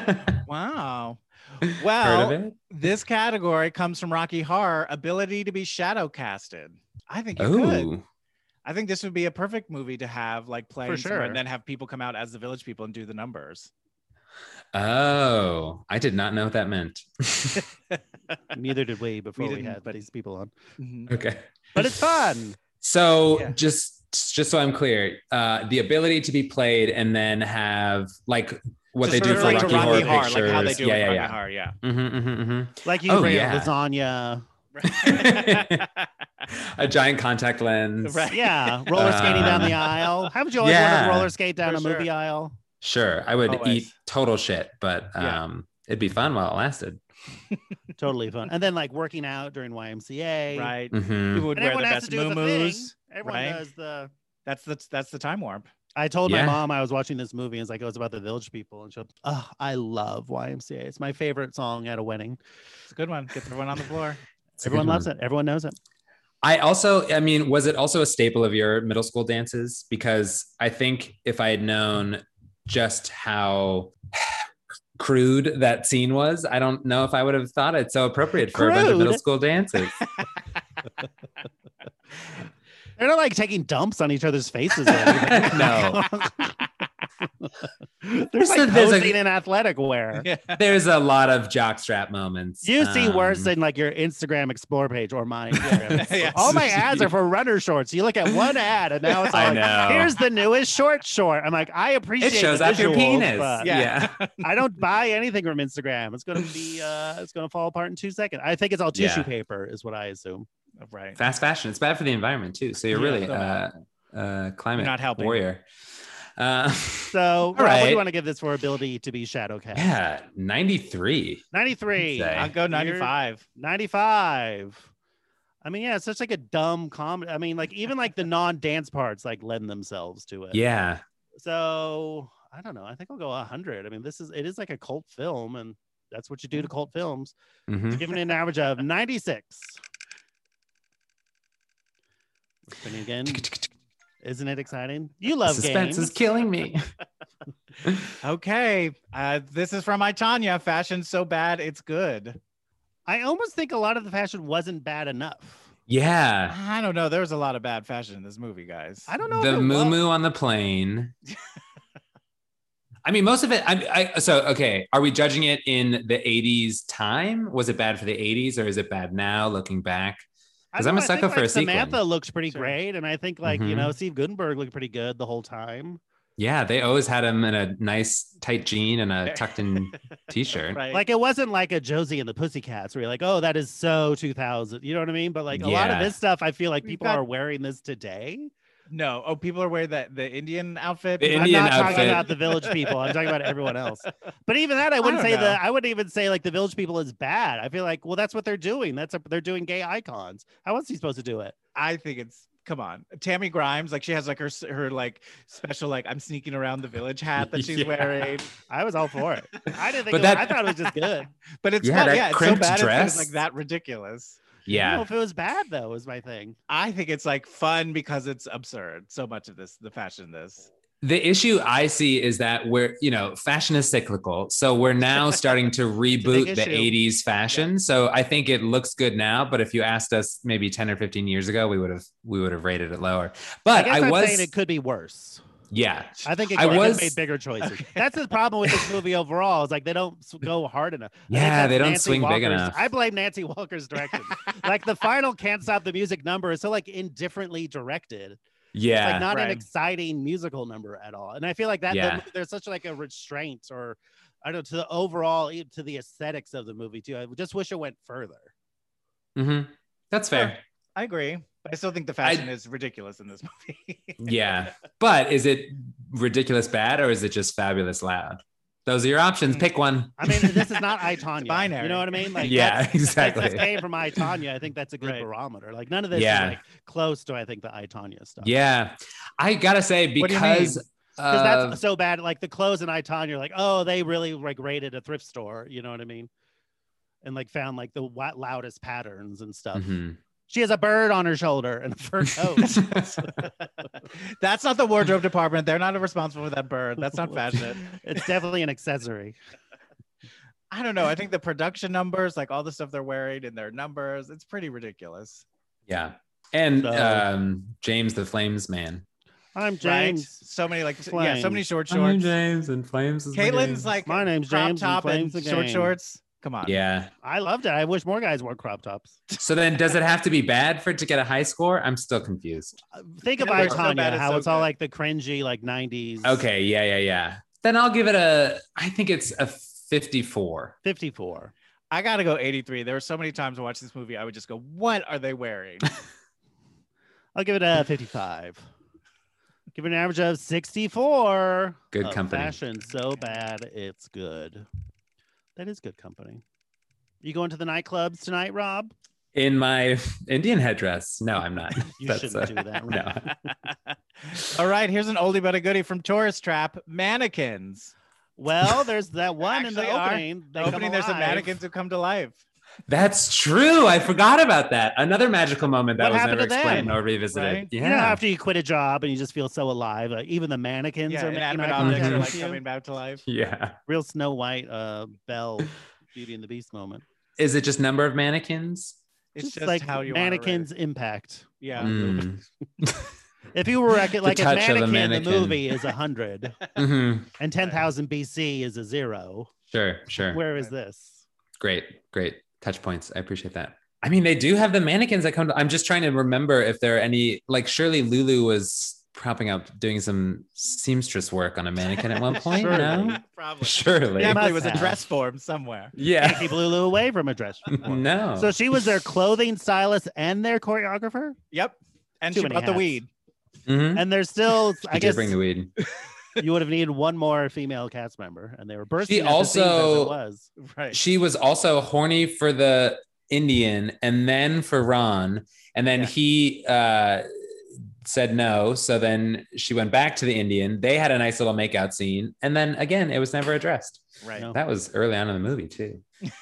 Wow. Heard Well, of it? this category comes from Rocky Horror: ability to be shadow casted. I think you could. Oh, I think this would be a perfect movie to have like playing For somewhere sure. and then have people come out as the village people and do the numbers. Oh, I did not know what that meant. Neither did we before we, we had but... these people on. Mm-hmm. Okay. But it's fun. So yeah. just just so I'm clear, uh, the ability to be played and then have like what Just they do for like Rocky, Rocky Horror Horror, Pictures. like how they do yeah, with yeah, Rocky yeah. Horror, yeah. Mm-hmm, mm-hmm, mm-hmm. Like you Oh, bring yeah. lasagna. A giant contact lens. Right. Yeah, roller skating down the Um, aisle. Haven't you always yeah, wanted to roller skate down for a sure. movie aisle? Sure, I would Always. eat total shit, but Yeah. um, it'd be fun while it lasted. Totally fun. And then like working out during Y M C A. Right. Mhm. People would And wear everyone the has best to do the thing. moo-moos. Everyone right? does the. That's the that's the time warp. I told Yeah. my mom I was watching this movie. And it's like it was about the Village People, and she goes, "Oh, I love Y M C A. It's my favorite song at a wedding. It's a good one. Get everyone on the floor. It's a Everyone good loves one. it. Everyone knows it." I also, I mean, was it also a staple of your middle school dances? Because I think if I had known just how crude that scene was, I don't know if I would have thought it so appropriate for a bunch of Crude? middle school dances. They're not like taking dumps on each other's faces. Or anything. No. There's like There's a- posing in athletic wear. Yeah. There's a lot of jockstrap moments. You see worse Um, than like your Instagram Explore page or my Instagram. Yes. All my ads are for runner shorts. You look at one ad and now it's all I like, know. here's the newest short short. I'm like, I appreciate It shows the off your visuals, penis. but Yeah. I don't buy anything from Instagram. It's gonna be uh it's gonna fall apart in two seconds. I think it's all tissue Yeah. paper, is what I assume. Right. Fast fashion. It's bad for the environment too. So you're Yeah, really so uh, uh, climate You're not helping. warrior. Uh, So Rob, what do right. you want to give this for ability to be Shadowcat? yeah, ninety-three. ninety-three. I'd say. I'll go ninety-five. ninety-five. I mean, yeah, it's such like a dumb comedy. I mean, like even like the non-dance parts like lend themselves to it. Yeah. So I don't know. I think I'll go one hundred. I mean, this is it is like a cult film, and that's what you do to cult films. Mhm. Giving it an average of ninety-six. Spinning again. Isn't it exciting? You love Suspense games. is killing me. Okay. Uh, this is from I, Tanya. Fashion's so bad, it's good. I almost think a lot of the fashion wasn't bad enough. Yeah. I don't know. There was a lot of bad fashion in this movie, guys. I don't know. The if it moo was. moo on the plane. I mean, most of it. I, I so okay. Are we judging it in the eighties time? Was it bad for the eighties, or is it bad now, looking back? I 'Cause don't I'm a know, I think, sucker for like, a sequel. Samantha looked pretty Sure. great, and I think like you Mhm. know Steve Gutenberg looked pretty good the whole time. Yeah, they always had him in a nice tight jean and a tucked in t-shirt. Right. Like it wasn't like a Josie and the Pussycats where you're like, oh, that is so two thousand. You know what I mean? But like a lot of Yeah. this stuff, I feel like We've people got- are wearing this today. no. Oh, people are wearing that the Indian outfit. The People- Indian I'm not outfit. talking about the Village People. I'm talking about everyone else. But even that, I wouldn't don't say know. that. I wouldn't even say like the Village People is bad. I feel like, well, that's what they're doing. That's a, they're doing gay icons. How else are you supposed to do it? I think it's come on. Tammy Grimes, like she has like her her like special like I'm sneaking around the village hat that she's Yeah. wearing. I was all for it. I didn't think. But it that- was, I thought it was just good. But it's Yeah, fun. that Yeah, it's so crimped bad. It's, dress. like that ridiculous. I don't know Yeah. if it was bad though, is my thing. I think it's like fun because it's absurd. So much of this, the fashion in this. The issue I see is that we're, you know, fashion is cyclical. So we're now starting to reboot the issue. eighties fashion. So I think it looks good now, but if you asked us maybe ten or fifteen years ago, we would have we would have rated it lower. I But guess I, I'm was saying it could be worse. yeah. I think it I could have was- made bigger choices. That's the problem with this movie overall. Is like they don't s- go hard enough. I think Yeah, that's they don't Nancy swing big Walker's- enough. I blame Nancy Walker's direction. Like the final "Can't Stop the Music" number is so like indifferently directed. Yeah. It's like not an right. exciting musical number at all. And I feel like that the- Yeah. there's such like a restraint, or I don't know, to the overall e- to the aesthetics of the movie too. I just wish it went further. Mhm. That's fair. I agree. But I still think the fashion is ridiculous in this movie. Yeah. But is it ridiculous bad or is it just fabulous loud? Those are your options. Pick one. I mean, this is not I, Tanya. binary. You know what I mean? Like Yeah, that's- exactly. If this came from I, Tanya, I think that's a good Right. barometer. Like none of this Yeah. is like close to I think the I, Tanya stuff. Yeah. I gotta say, What do you because mean? Because uh, that's so bad. Like the clothes in I, Tanya, you're like, oh, they really like raided a thrift store. You know what I mean? And like found like the wa- loudest patterns and stuff. mhm. She has a bird on her shoulder and a fur coat. That's not the wardrobe department. They're not responsible for that bird. That's not fashion. It's definitely an accessory. I don't know. I think the production numbers, like all the stuff they're wearing and their numbers, it's pretty ridiculous. Yeah. And So- um, James the Flames man. I'm James. Right? So many like Flames. yeah, so many short I'm shorts. James and Flames is my Caitlin's game. like My name's crop James and top and, Flames the short game. shorts. Come on. Yeah. I loved it. I wish more guys wore crop tops. So then does it have to be bad for it to get a high score? I'm still confused. Think of Yeah, I, they're so bad, Tanya, it's how so it's all good. like the cringy, like nineties. Okay, yeah, yeah, yeah. Then I'll give it a, I think it's a fifty-four. fifty-four. I gotta go eighty-three. There were so many times I watched this movie, I would just go, "What are they wearing?" I'll give it a fifty-five. Give it an average of sixty-four. Good Of company. Fashion so bad it's good. That is good company. You going to the nightclubs tonight, Rob? In my Indian headdress. No, I'm not. You That's, shouldn't uh, do that. No. All right, here's an oldie but a goodie from Tourist Trap: mannequins. Well, there's that one in the Actually are. opening. They The come opening, there's some alive. mannequins who come to life. That's true. I forgot about that. Another magical moment that What was happened never to explained them? or revisited. Right? Yeah. You know, after you quit a job and you just feel so alive, like even the mannequins Yeah, are making inanimate eye objects contact are with like you. coming back to life. yeah. Real Snow White, uh, Belle, Beauty and the Beast moment. Is it just number of mannequins? It's just, just like how you wanna mannequins rate impact. it. Yeah. Mm. If you were like, like if touch of a mannequin, mannequin. the movie is a hundred Mhm. and ten thousand B C is a zero. Sure, sure. Where is this? Great, great touch points. I appreciate that. I mean, they do have the mannequins that come to, I'm just trying to remember if there are any, like surely Lulu was propping up doing some seamstress work on a mannequin at one point. Surely. No? Probably. Surely. Yeah, Must it was a have. dress form somewhere. Yeah. Can't keep Lulu away from a dress. No. So she was their clothing stylist and their choreographer, Yep. And Too she many brought the hats. weed. Mhm. and there's still, I She did guess, bring the weed. you would have needed one more female cast member, and they were bursting. She at the seams as also- it was. Right. She was also horny for the Indian and then for Ron. And then Yeah. he uh, said no. So then she went back to the Indian. They had a nice little makeout scene. And then again, it was never addressed. Right. No. That was early on in the movie, too.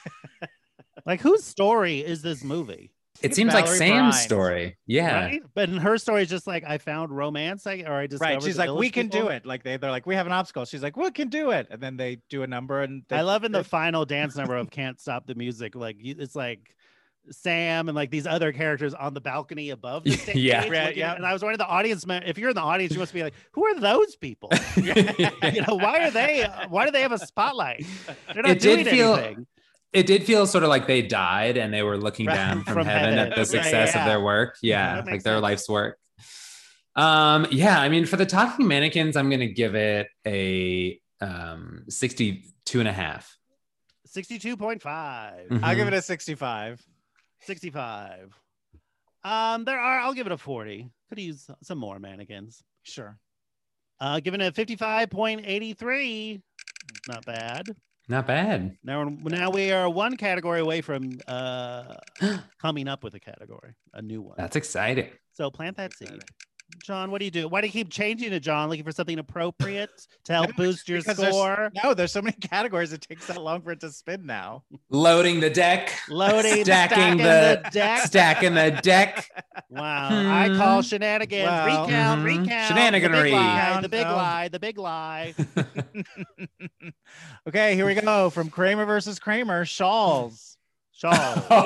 Like, whose story is this movie? It It's seems like Valerie Sam's Brines. story. Yeah. Right? But in her story, is just like I found romance, like, or I discovered. Right. She's the like, village we can people." do it. Like they, they're like, we have an obstacle. She's like, we can do it. And then they do a number and they, I love in the they- final dance number of "Can't Stop the Music." Like you- it's like Sam and like these other characters on the balcony above the stage. Yeah. Yeah, looking- yeah. And I was wondering the audience. me- If you're in the audience, you must be like, who are those people? you know, why are they? Why do they have a spotlight? They're not It did doing feel- anything. It did feel sort of like they died and they were looking Right, down from, from heaven, heaven. at the Right, success yeah. of their work. Yeah. That Like makes their sense. life's work. Um, yeah, I mean, for the talking mannequins, I'm gonna give it a um sixty-two and a half. sixty-two point five. Mhm. I'll give it a sixty-five. sixty-five. Um, there are. I'll give it a forty. Could use some more mannequins. Sure. Uh, giving it a fifty-five point eight three. Not bad. Not bad. Now, now we are one category away from uh coming up with a category, a new one. That's exciting. So plant that seed. John, what do you do? Why do you keep changing it, John? Looking for something appropriate to help boost your Because there's- score? No, there's so many categories. It takes that long for it to spin now. Loading the deck. Loading, Stacking stacking the- the deck. Stacking the deck. Wow. I call Hmm. shenanigans. Wow. Recount, Mhm. recount. Shenaniganery. The big lie, the big No. lie, the big lie. Okay, here we go. From Kramer versus Kramer, shawls. Shawl.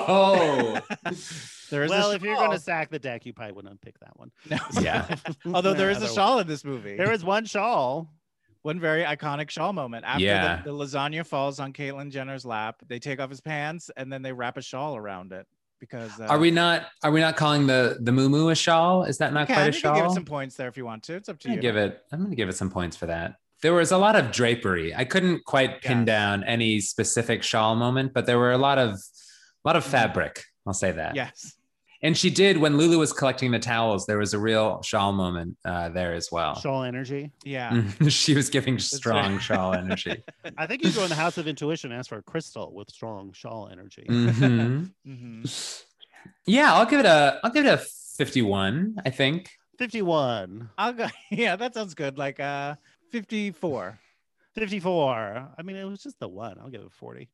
Oh. There is Well, a if you're going to shawl. stack the deck, you probably wouldn't pick that one. No. Yeah. Although there is a Other- shawl in this movie. There is one shawl. One very iconic shawl moment. After Yeah. the, the lasagna falls on Caitlyn Jenner's lap, they take off his pants and then they wrap a shawl around it. Because uh, Are we not are we not calling the the moo a shawl? Is that not can, quite a you can give shawl? it some points there if you want to. It's up to I'm you. gonna give it I'm gonna give it some points for that. There was a lot of drapery. I couldn't quite pin Yes. down any specific shawl moment, but there were a lot of a lot of fabric. I'll say that. Yes. And she did, when Lulu was collecting the towels, there was a real shawl moment uh, there as well. Shawl energy. Yeah. She was giving strong right. shawl energy. I think you go in the House of Intuition and ask for a crystal with strong shawl energy. Mhm. hmm Yeah, I'll give it a I'll give it a fifty-one, I think. fifty-one. I'll go. Yeah, that sounds good. Like uh, fifty-four. fifty-four. I mean, it was just the one. I'll give it forty.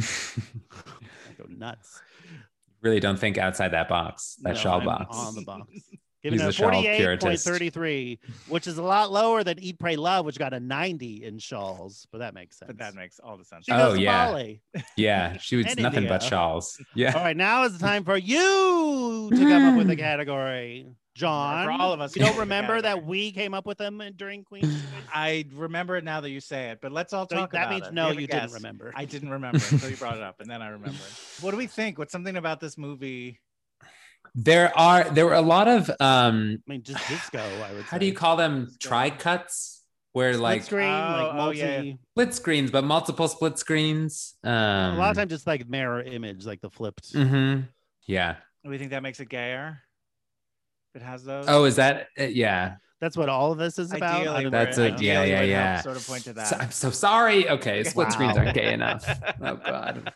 I go nuts. Really don't think outside that box, that No, shawl I'm box. on the box. Giving He's it a a shawl forty-eight point puritist. thirty-three, which is a lot lower than Eat, Pray, Love, which got a ninety in shawls, but that makes sense. But that makes all the sense. She Oh, goes to yeah. Bali. Yeah, she was And nothing but India. shawls. Yeah. All right, now is the time for you to come up with a category. John. For all of us. You don't in the remember that category. we came up with them during Queen's Choice? I remember it now that you say it, but let's all So talk that about means it. no, We have a you didn't guess. remember. I didn't remember until you brought it up, and then I remembered. What do we think? What's something about this movie? There are there were a lot of um I mean, just disco, I would say. how do you call them? Tri cuts, where Split like screen, Oh, like oh, multi. yeah, yeah. split screens, but multiple split screens. Um, A lot of times, just like mirror image, like the flipped. mhm. Yeah. Do we think that makes it gayer? If it has those. Oh, is that uh, yeah? That's what all of this is about. I Ideally, don't That's know. a- ideally yeah, yeah, would help yeah. Sort of point to that. So, I'm so sorry. Okay, split screens Wow. aren't gay enough. Oh god.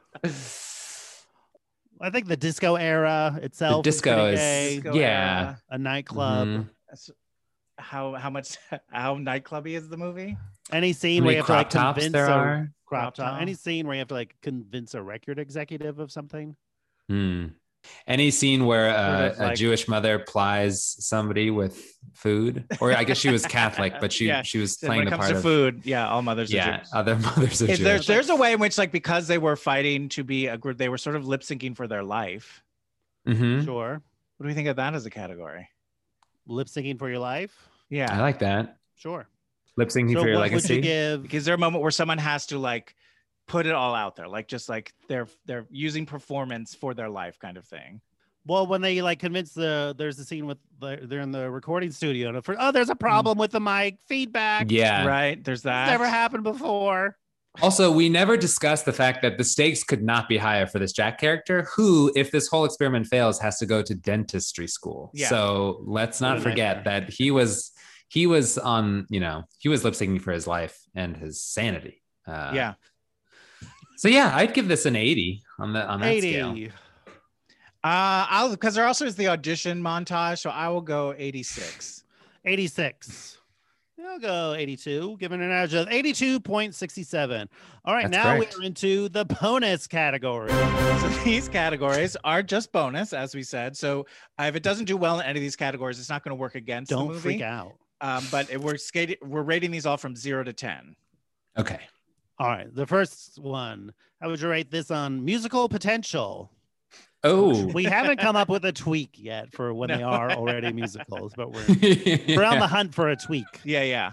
I think the disco era itself. The disco is, is- pretty gay. Disco yeah. era. A nightclub. Mhm. That's- How how much how nightclubby is the movie? Any How scene where many you have to like crop tops convince there a are? crop Crop top. top. Any scene where you have to like convince a record executive of something. Hmm. Any scene where uh, Sort of like- a Jewish mother plies somebody with food, or I guess she was Catholic, but she Yeah, she was So playing when it the comes part to of food, yeah, all mothers are yeah, Jews. other mothers are Is there, Jewish. there's a way in which, like, because they were fighting to be a group, they were sort of lip syncing for their life. Mhm. Sure. What do we think of that as a category? Lip syncing for your life. Yeah, I like that. Sure. Lip syncing So for your what would legacy. you give? because there's a moment where someone has to like put it all out there, like just like they're they're using performance for their life, kind of thing. Well, when they like convince the there's a scene with the, they're in the recording studio and for oh there's a problem with the mic feedback. Yeah. Right? There's that. It's never happened before. Also, we never discussed the fact that the stakes could not be higher for this Jack character, who, if this whole experiment fails, has to go to dentistry school. Yeah. So let's What not a forget nightmare. that he was he was on, you know, he was lip syncing for his life and his sanity. Uh, Yeah. So yeah, I'd give this an eighty on the on that scale. eighty. Uh, I'll because there also is the audition montage, so I will go eighty-six. eighty-six. I'll go eighty-two, giving an average of eighty-two point six seven. All right, That's now correct. we're into the bonus category. So these categories are just bonus, as we said. So uh, if it doesn't do well in any of these categories, it's not going to work against the Don't movie. freak out. Um, but it, we're skating, we're rating these all from zero to ten. Okay. All right, the first one. How would you rate this on musical potential? Oh, We haven't come up with a tweak yet for when they No. are already musicals, but we're we're on the Yeah. hunt for a tweak. Yeah, yeah.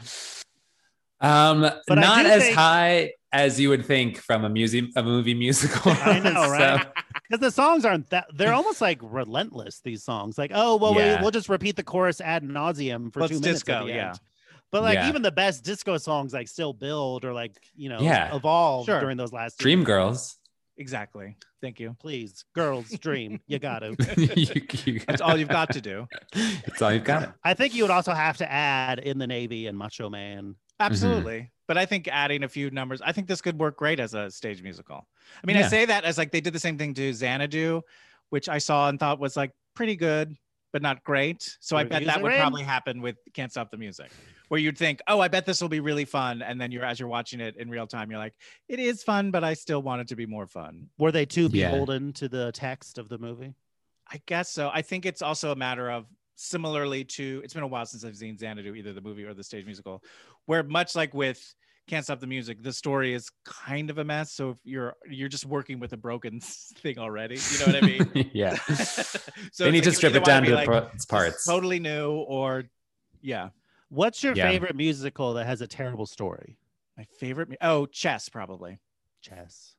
Um, But I not do as think- high as you would think from a music a movie musical. I know, So- right? Because the songs aren't that they're almost like relentless, these songs. Like, oh, well, Yeah. we, we'll just repeat the chorus ad nauseum for Well, two it's minutes. disco, at the yeah. end. But like Yeah. even the best disco songs like still build or like, you know, Yeah. evolve Sure. during those last two Dream minutes. Girls. Exactly. Thank you. Please, girls, dream. You got to. you, you That's all you've got to do. That's all you've got. I think you would also have to add In the Navy and Macho Man. Absolutely. But I think adding a few numbers, I think this could work great as a stage musical. I mean, I Yeah. say that as like they did the same thing to Xanadu, which I saw and thought was like pretty good, but not great. So I bet Reviews that are would in. probably happen with Can't Stop the Music, where you'd think, oh, I bet this will be really fun. And then you're, as you're watching it in real time, you're like, it is fun, but I still want it to be more fun. Were they too Yeah. beholden to the text of the movie? I guess so. I think it's also a matter of similarly to, it's been a while since I've seen Xanadu, either the movie or the stage musical, where much like with Can't Stop the Music, the story is kind of a mess. So if you're you're just working with a broken thing already, you know what I mean? Yeah. So They it's need like to you strip either it down wanna to be the like, pro- this is parts. totally new, or yeah. What's your Yeah. favorite musical that has a terrible story? My favorite, mu- oh, Chess probably. Chess.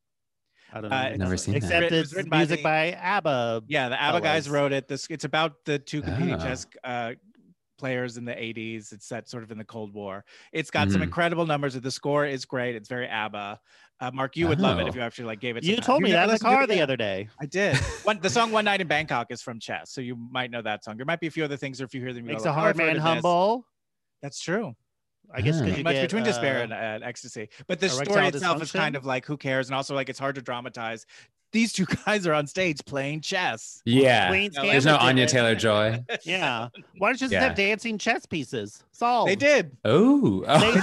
I don't know. Uh, anything Never about it. seen that. Except It was it's written by music the- by ABBA. Yeah, the ABBA guys Fellas. wrote it. This it's about the two competing Oh. chess uh, players in the eighties. It's set sort of in the Cold War. It's got some Mhm. incredible numbers. The score is great. It's very ABBA. Uh, Mark, you would love it Oh. if you actually like gave it. You some told time. me You that never in the listened to car it? the Yeah. other day. I did. One, the song "One Night in Bangkok" is from Chess, so you might know that song. There might be a few other things, or if you hear them, you Makes go, a like, "Oh, hard I've heard man of this." humble. That's true. I guess Ah. because you Much get, between despair uh, and, and ecstasy, but the erectile story itself is dysfunction? kind of like who cares, and also like it's hard to dramatize. These two guys are on stage playing chess. Yeah. Queen's No, There's Gambit no did Anya it. Taylor Joy. Yeah. Why don't you just Yeah. have dancing chess pieces? Solved. They did. Oh. They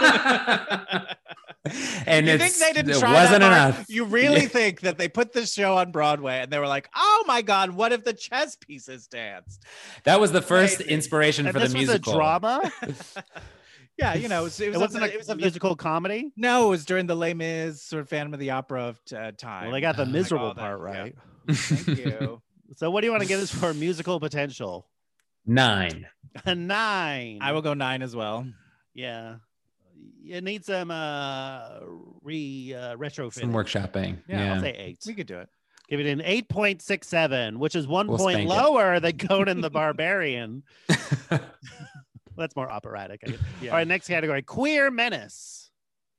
and You it's, think they didn't it try wasn't that, Mark? enough. You really Yeah. think that they put this show on Broadway and they were like, "Oh my God, what if the chess pieces danced?" That was the first Amazing. inspiration And for this the was musical. a drama. Yeah, you know, it was, it It was, of wasn't the- a it was of the- musical comedy. no, it was during the Les Mis sort of Phantom of the Opera of uh, time. Well, they got the Oh, like miserable all that, part yeah. right. Thank you. So, what do you want to give this for musical potential? Nine. A nine. I will go nine as well. Yeah. It needs some uh re uh, retrofitting. Some workshopping. Yeah, Yeah. I'll say eight. We could do it. Give it an eight point six seven, which is one We'll point spank it. lower than Conan the Barbarian. That's more operatic. I guess. Yeah. All right, next category: queer menace.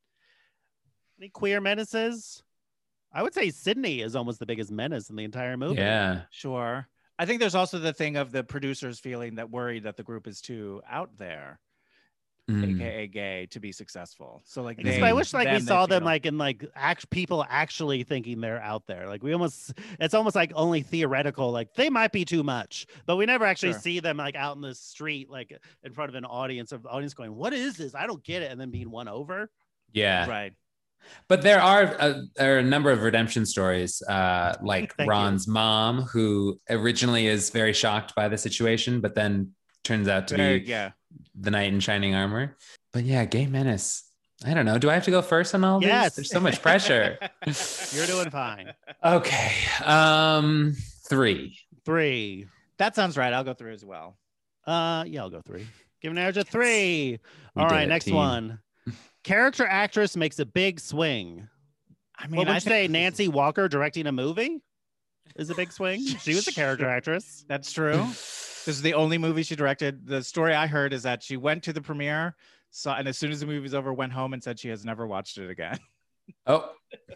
Any queer menaces? I would say Sydney is almost the biggest menace in the entire movie. Yeah. Sure. I think there's also the thing of the producers feeling that worried that the group is too out there, Mm. aka gay, to be successful. So like, I guess they, I wish like we them, they saw them feel- like in like act people actually thinking they're out there. Like we almost it's almost like only theoretical, like they might be too much, but we never actually Sure. see them like out in the street, like in front of an audience of the audience going, "What is this? I don't get it," and then being won over. Yeah. right. But there are a, there are a number of redemption stories, uh, like Thank you. Ron's mom, who originally is very shocked by the situation, but then turns out to Very- be yeah. the knight in shining armor. But yeah, gay menace. I don't know. Do I have to go first on all Yes. these? There's so much pressure. You're doing fine. Okay. Um, three. Three. That sounds right. I'll go through as well. Uh, yeah, I'll go three. Give an average of three. We All did right, it, next team. one. Character actress makes a big swing. I mean, What would I you think say? Nancy Walker directing a movie is a big swing. She was a character actress. that's true. This is the only movie she directed. The story I heard is that she went to the premiere, saw, and as soon as the movie was over, went home and said she has never watched it again. Oh,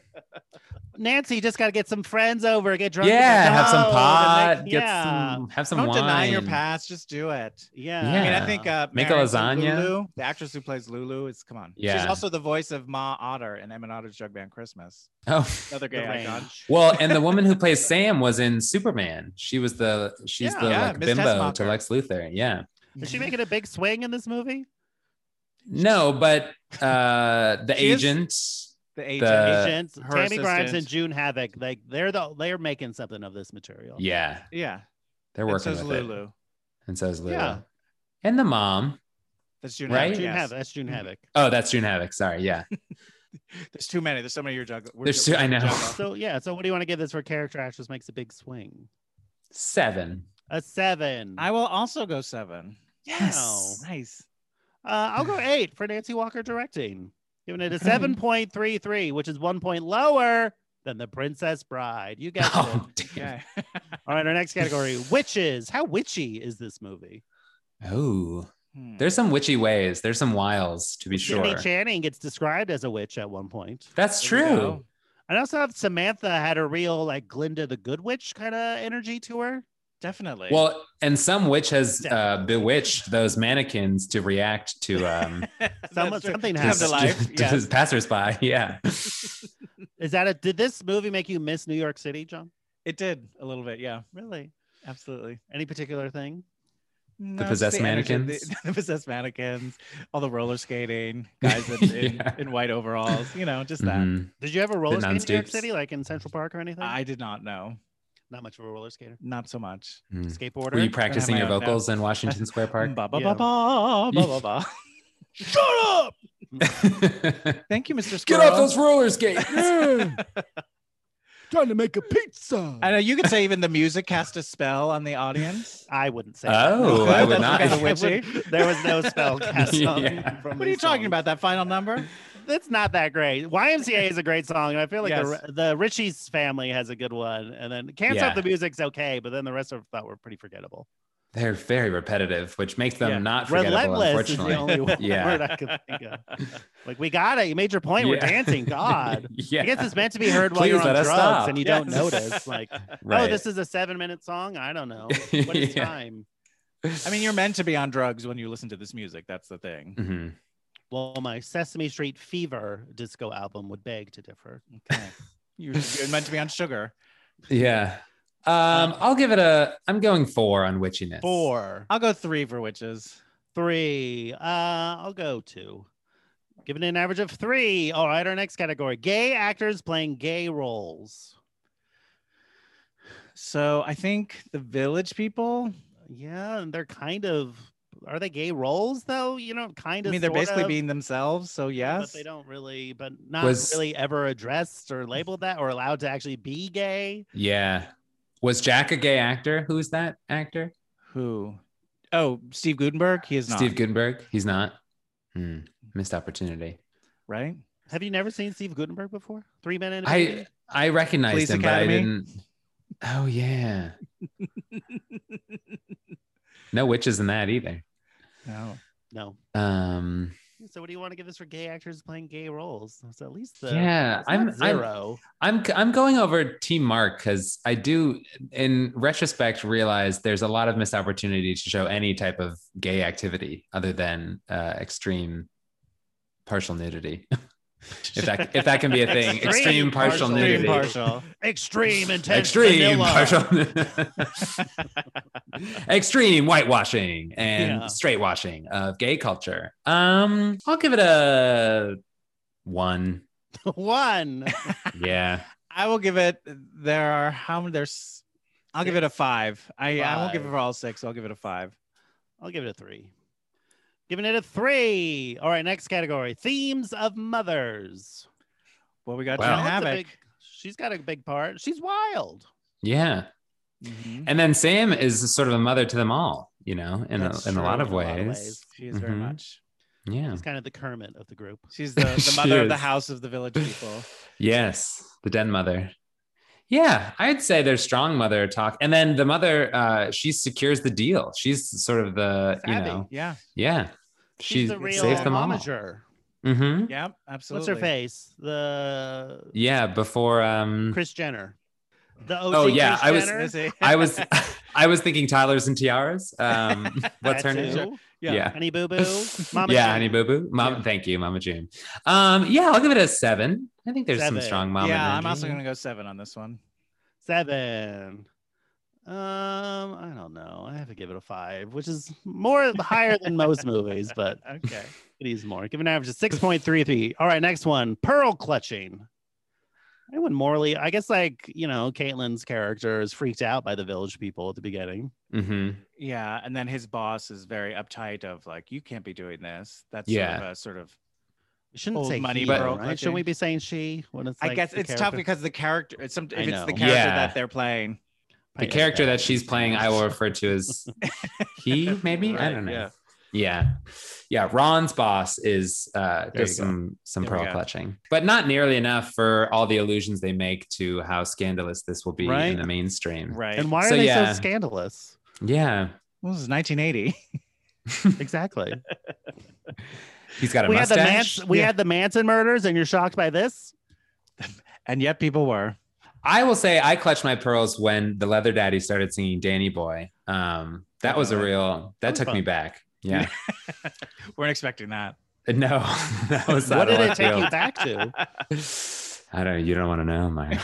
Nancy just got to get some friends over, get drunk. with yeah. the Have some dog, pot. and they- Get yeah. some. Have some Don't wine. deny your past. Just do it. Yeah. I mean, I Yeah. think uh, Make a Marion lasagna. Lulu, the actress who plays Lulu, is come on. She's Yeah. also the voice of Ma Otter in Emmett Otter's Jug Band Christmas. Oh. Another The gay icon. range. Well, and the woman who plays Sam was in Superman. She was the she's Yeah. the Yeah, like Miss bimbo Tessmacher. to Lex Luthor. Yeah. Is she making a big swing in this movie? No, but uh the She is- agent. The agent. The- Agent, her Tammy Grimes and assistant. June Havoc, like they're the they're making something of this material. Yeah, yeah. they're And working so's with Lulu. it. And so is Lulu. Yeah. And the mom. That's June Right? Havoc, June yes. Havoc. That's June Havoc. Oh, that's June Havoc. Sorry. Yeah. There's too many. There's so many you're juggling. we're There's ju- too- I know. juggling. So yeah. So what do you want to give this for character actress makes a big swing? Seven. A seven. I will also go seven. Yes. Nice. Uh, I'll go eight for Nancy Walker directing, giving it a seven point three three, which is one point lower than The Princess Bride. You guessed Oh, it. damn. Okay. All right, our next category: witches. How witchy is this movie? Oh, Hmm. there's some witchy ways. There's some wiles to be Sydney sure. Channing gets described as a witch at one point. That's There we true. go. I also thought Samantha had a real like Glinda the Good Witch kind of energy to her. Definitely. Well, and some witch has uh, bewitched those mannequins to react to um Someone- That's true. something To come to happened. life. to Yes. passersby. Yeah. Is that a? Did this movie make you miss New York City, John? It did a little bit. Yeah. Really? Absolutely. Any particular thing? No, it's possessed the energy- mannequins? The, the possessed mannequins, all the roller skating, guys in, in, Yeah. in white overalls, you know, just that. Mhm. Did you ever roller skate in New York non-stoops. City, like in Central Park or anything? I did not know. Not much of a roller skater. Not so much. Mm. Skateboarder. Were you practicing my your own vocals in Washington Square Park? Ba, ba, Yeah. ba, ba, ba, ba, ba. Shut up! Thank you, Mister Get Squirrel. off those roller skates. Trying to make a pizza. I know you could say even the music cast a spell on the audience. I wouldn't say. Oh, that. I would That's not. kind of I witchy. would- there was no spell cast on Yeah. from What are you these talking songs. about? That final number? That's not that great. Y M C A is a great song, and I feel like Yes. the, the Richie's Family has a good one, and then Can't Yeah. Stop the Music's okay, but then the rest of them thought were pretty forgettable. They're very repetitive, which makes them Yeah. not forgettable, Relentless is the unfortunately. only Yeah. word I could think of. Like, we got it. You made your point. We're Yeah. dancing. God. Yeah. I guess it's meant to be heard while Please you're on let drugs us stop. and you don't Yes. notice. Like, oh, Right. this is a seven minute song. I don't know. What is Yeah. time? I mean, you're meant to be on drugs when you listen to this music. That's the thing. Mhm. Well, my Sesame Street Fever disco album would beg to differ. Okay. You're, you're meant to be on sugar. Yeah. Um, I'll give it a. I'm going four on witchiness. Four, I'll go three for witches. three. Uh, I'll go two. Giving it an average of three. All right, our next category: gay actors playing gay roles. So I think the Village People. Yeah, and they're kind of. Are they gay roles though? You know, kind I of. mean, they're sort basically of, being themselves. So yes. but they don't really, but not Was- really ever addressed or labeled that or allowed to actually be gay. Yeah. Was Jack a gay actor? Who's that actor? Who? Oh, Steve Gutenberg. He is not. Steve Gutenberg. He's not. Hmm. Missed opportunity. Right. Have you never seen Steve Gutenberg before? Three Men and a I Baby? I recognized Police him, Academy? but I didn't. Oh yeah. No witches in that either. No. No. Um. So what do you want to give this for gay actors playing gay roles? So at least the Yeah, it's not I'm- I'm- zero. I'm I'm going over Team Mark because I do, in retrospect, realize there's a lot of missed opportunity to show any type of gay activity other than uh, extreme partial nudity. if that if that can be a thing, Extreme extreme, partial, partial nudity, Partial. Extreme intense extreme vanilla. partial, extreme whitewashing and Yeah. straight washing of gay culture. Um, I'll give it a one. One. Yeah. I will give it. There are how many? There's. I'll give it a five. I I won't give it Five. for all six. I'll give it a five. I'll give it a three. Giving it a three. All right, next category. Themes of mothers. Well, we got Wow. Jen That's a Havoc. big- she's got a big part. She's wild. Yeah. Mhm. And then Sam is sort of a mother to them all, you know, in a, That's in a true, lot of in a lot of ways. ways. She is very Mhm. much. Yeah. She's kind of the Kermit of the group. She's the, the She mother of the is. house of the village people. Yes. The den mother. Yeah. I'd say there's strong mother talk. And then the mother, uh, she secures the deal. She's sort of the, you Savvy. know, Yeah. yeah. She's She the real saves them all. momager. Mm-hmm. Yeah. What's Absolutely. her face? The Yeah. Before, um, Chris Jenner. The O G Oh, yeah, Kris I was- Jenner? Is he? I was, I was thinking Tyler's and Tiaras. Um, what's her That name? too. Yeah. Yeah. Honey Boo Boo. Mama yeah, June. Honey Boo Boo. Mom, Yeah. thank you, Mama June. Um, yeah, I'll give it a seven. I think there's Seven. some strong mama. yeah. I'm energy. also gonna go seven on this one. Seven. Um, I don't know. I have to give it a five, which is more higher than most movies, but Okay. it is more. Give an average of six point three three. All right, next one. Pearl clutching. Anyone morally, I guess, like, you know, Caitlin's character is freaked out by the village people at the beginning. Mhm. Yeah, and then his boss is very uptight of like, you can't be doing this. That's Yeah. sort of a sort of. We shouldn't Old say money he, pearl though, right? clutching. Shouldn't we be saying she when it's like I guess the it's tough character? because the character. It's some. If I it's know. the character Yeah. that they're playing. The Yeah, character yeah. that she's playing, I will refer to as he, maybe. I Right, don't know. yeah. Yeah. Yeah. Ron's boss is uh There does you go. some some There we pearl go. clutching, but not nearly enough for all the allusions they make to how scandalous this will be Right. in the mainstream. Right. And why are So, they yeah. so scandalous? Yeah. Well, this is nineteen eighty. Exactly. He's got a we had the mustache. Mans- we Yeah. had the Manson murders, and you're shocked by this? And yet people were. I will say I clutched my pearls when the Leather Daddy started singing Danny Boy. Um, that was a real that was took me fun. back. Yeah. Weren't expecting that. No, that was What not did a it left take field. you back to? I don't. You don't want to know my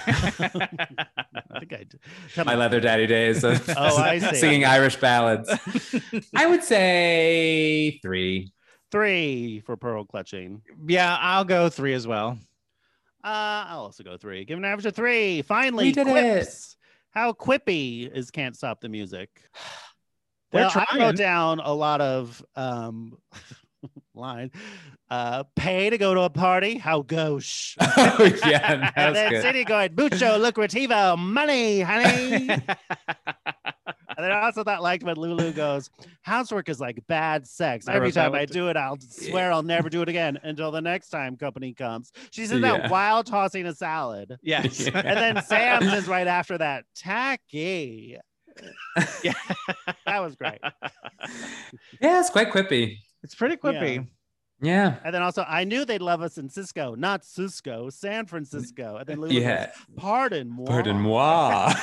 I think I did. Tell my me. Leather Daddy days of Oh, I see. singing Irish ballads. I would say three. Three for pearl clutching. Yeah, I'll go three as well. Uh, I'll also go three. Give an average of three. Finally, We did quips. How quippy is Can't Stop the Music? They're Well, I trying. wrote down a lot of um line. Uh, pay to go to a party. How gauche. Oh, yeah, that And was then good. City going, mucho lucrativo, money, honey. And then I also thought liked when Lulu goes, housework is like bad sex. I Every wrote that time one I too. do it, I'll swear I'll never do it again until the next time company comes. She says Yeah. that while tossing a salad. Yes. Yeah. And then Sam says right after that, tacky. Yeah. That was great. Yeah, it's quite quippy. It's pretty quippy. Yeah. And then also, I knew they'd love us in Cisco, not Cisco, San Francisco. And then Lulu Yeah. goes, pardon moi. Pardon moi.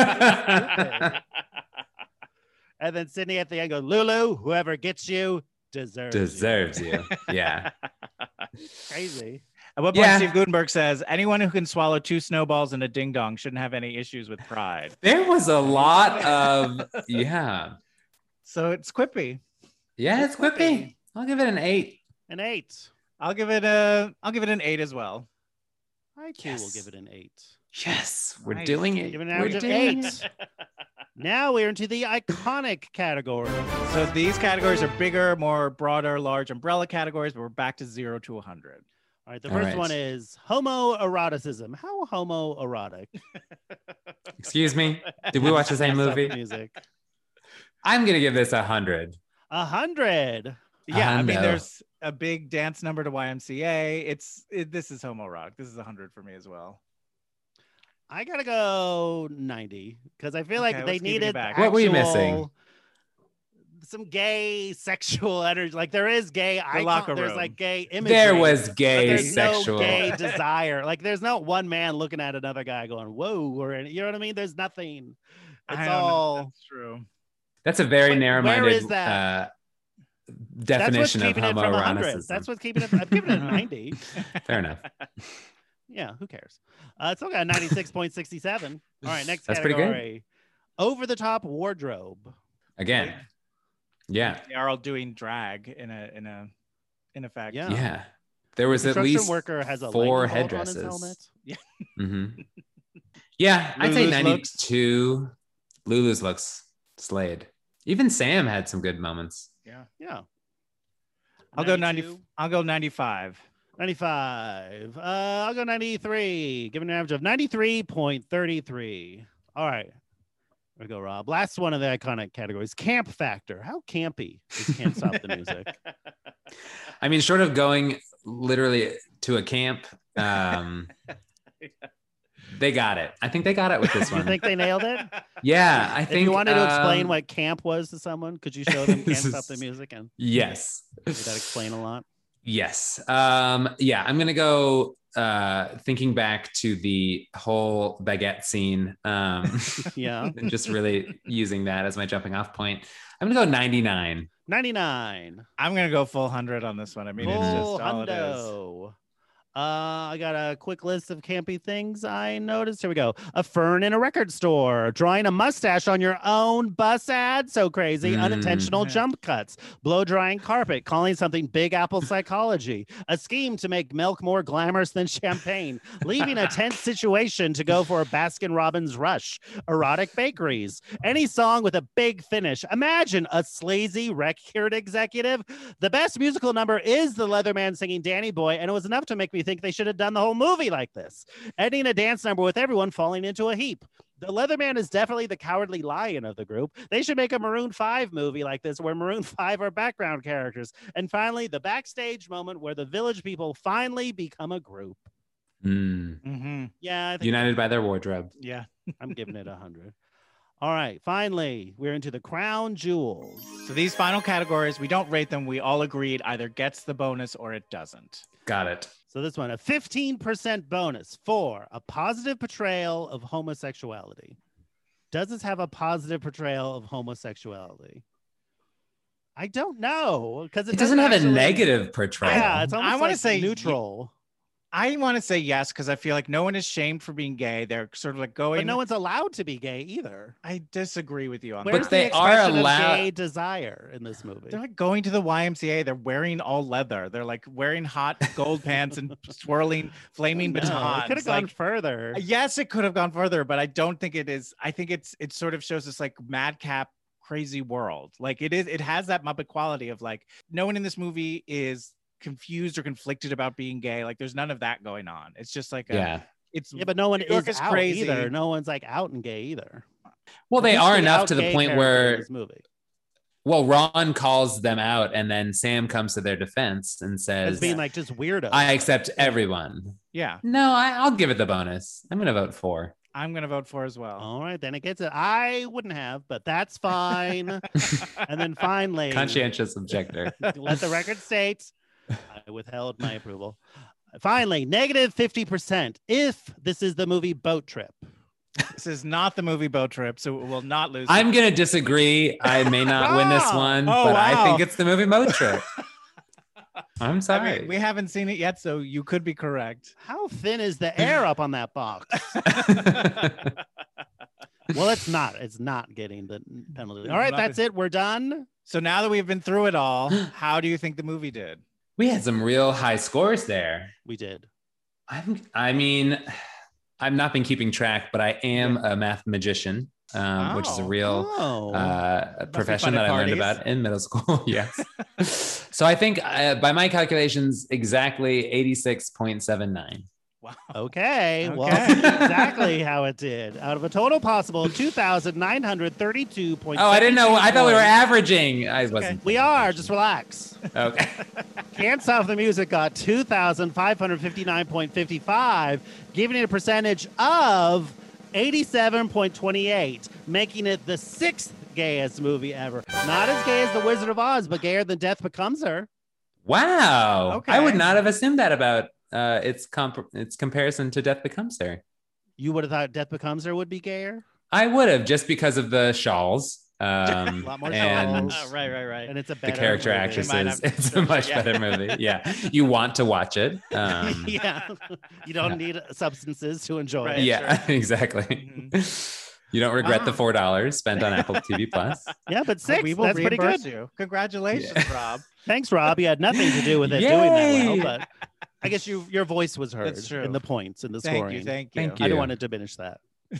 And then Sydney at the end goes, Lulu, whoever gets you deserves, you." Deserves you. Yeah. Crazy. At what point Yeah. Steve Gutenberg says, anyone who can swallow two snowballs and a ding dong shouldn't have any issues with pride. There was a lot of yeah. So it's quippy. Yeah, it's quippy. I'll give it an eight. An eight. I'll give it a I'll give it an eight as well. I too will Yes. give it an eight. Yes, we're Nice. doing it. Give it an We're average of doing eight. it. Now we're into the iconic category. So these categories are bigger, more broader, large umbrella categories, but we're back to zero to a hundred. All right, the All first right. one is homoeroticism. How homoerotic? Excuse me. Did we watch the same Can't Stop movie? Music. I'm gonna give this a hundred. A hundred. Yeah, I mean, Hundo. there's a big dance number to Y M C A. It's it, this is homo rock. This is a hundred for me as well. I gotta go ninety because I feel like Okay, they what's keeping you needed back? What were you actual- missing? Some gay sexual energy. Like there is gay icon. locker There's room. like gay imagery. There was but gay there's sexual. no gay desire. Like there's no one man looking at another guy going, whoa, or any- you know what I mean? There's nothing. I It's don't know. all That's true. That's a very Like, where narrow-minded is that? uh, that's what's definition of keeping it from one hundred. homoeroticism. That's what's keeping it. I'm giving it a ninety. Fair enough. Yeah, who cares? Uh, it's still got ninety-six point six seven. All right, next That's pretty good. category. Over the top wardrobe. Again. Yeah. They are all doing drag in a in a in effect. Yeah. Yeah. There was at Construction least worker has a four lightning bolt on his headdresses. helmet. hmm Yeah, I'd say Lulu's ninety-two. Lulu's looks slayed. Even Sam had some good moments. Yeah. Yeah. I'll go ninety. ninety-two. I'll go ninety-five. ninety-five. Uh, I'll go ninety-three. Give it an average of ninety-three point three three. All right. There we go, Rob. Last one of the iconic categories. Camp factor. How campy is Can't Stop the Music? I mean, short of going literally to a camp, um, they got it. I think they got it with this You one. think they nailed it? Yeah, I If think you wanted to explain um, what camp was to someone, could you show them Can't This Stop the is- Music? And Yes. would that explain a lot? Yes. Um, yeah, I'm gonna go uh thinking back to the whole baguette scene. Um Yeah. and just really using that as my jumping off point. I'm gonna go ninety-nine. ninety-nine. I'm gonna go full hundred on this one. I mean, it's Full just all it is. hundo. Uh, I got a quick list of campy things I noticed. Here we go. A fern in a record store, drawing a mustache on your own bus ad. So crazy. Mm. Unintentional Yeah. jump cuts, blow drying carpet, calling something Big Apple psychology, a scheme to make milk more glamorous than champagne, leaving a tense situation to go for a Baskin Robbins rush, erotic bakeries, any song with a big finish. Imagine a sleazy record executive. The best musical number is the Leatherman singing Danny Boy, and it was enough to make me think they should have done the whole movie like this, ending a dance number with everyone falling into a heap. The Leatherman is definitely the cowardly lion of the group. They should make a Maroon five movie like this where Maroon five are background characters. And finally, the backstage moment where the Village People finally become a group. Mm. Mm-hmm. Yeah, I think United by their wardrobe. Yeah. I'm giving it a hundred. All right, finally, we're into the crown jewels. So these final categories, we don't rate them. We all agreed either gets the bonus or it doesn't. Got it. So this one, a fifteen percent bonus for a positive portrayal of homosexuality. Does this have a positive portrayal of homosexuality? I don't know because it, It doesn't have actually- a negative portrayal. Yeah, it's almost I wanna like say y- neutral, I want to say yes because I feel like no one is shamed for being gay. They're sort of like going. but no one's allowed to be gay either. I disagree with you on Where's that. they the are expression allowed- of gay desire in this movie? They're like going to the Y M C A. They're wearing all leather. They're like wearing hot gold pants and swirling flaming No, batons. it could have gone Like, further. yes, it could have gone further, but I don't think it is. I think it's it sort of shows this like madcap, crazy world. Like it is. It has that Muppet quality of like no one in this movie is confused or conflicted about being gay. Like there's none of that going on. It's just like a, Yeah. It's Yeah, but no one New York is is out crazy. either. No one's like out and gay either. Well, they Who's are the enough out to the gay point character in where, this movie well, Ron calls them out and then Sam comes to their defense and as says, being like just weirdo. I accept everyone. yeah. No, I, I'll give it the bonus. I'm going to vote for. I'm gonna vote for as well. All right, then it gets it. I wouldn't have, but that's fine. And then finally, Conscientious objector. let the record state I withheld my approval. Finally, negative fifty percent if this is the movie Boat Trip. This is not the movie Boat Trip, so it will not lose. I'm going to disagree. I may not win this Wow. one, Oh, but I wow. think it's the movie Boat Trip. I'm I sorry. mean, we haven't seen it yet, so you could be correct. How thin is the air up on that box? Well, it's not. It's not getting the penalty. All right, Not that's it. it. We're done. So now that we've been through it all, how do you think the movie did? We had some real high scores there. We did. I'm, I mean, I've not been keeping track, but I am a math magician, um, which is a Oh. real Oh. uh, profession fun at that I learned parties. about in middle school. Yes. So I think uh, by my calculations, exactly eighty-six point seven nine. Wow. Okay, well, Okay. exactly how it did. Out of a total possible two thousand nine hundred thirty-two point Oh, I didn't know. I thought we were points. averaging. I wasn't. We are. Just relax. Okay. Can't Stop the Music got two thousand five hundred fifty-nine point five five, giving it a percentage of eighty-seven point two eight, making it the sixth gayest movie ever. Not as gay as The Wizard of Oz, but gayer than Death Becomes Her. Wow. Okay. I would not have assumed that about uh, its comp- its comparison to Death Becomes Her. You would have thought Death Becomes Her would be gayer? I would have, just because of the shawls. Um, A lot more and shawls. Oh, right, right, right. And it's a the better character movie. actresses. might have to It's a search much it, yeah. better movie. Yeah. You want to watch it. Um, Yeah. You don't need substances to enjoy Right. it. yeah, exactly. Mhm. You don't regret Wow. the four dollars spent on Apple T V Plus. Yeah, but six, we will that's pretty reimburse good. you. Congratulations, Yeah. Rob. Thanks, Rob. You had nothing to do with it doing that Yay. well, but I guess you your voice was heard That's true. in the points in the Thank scoring. you, thank you. Thank I you. don't want to diminish that.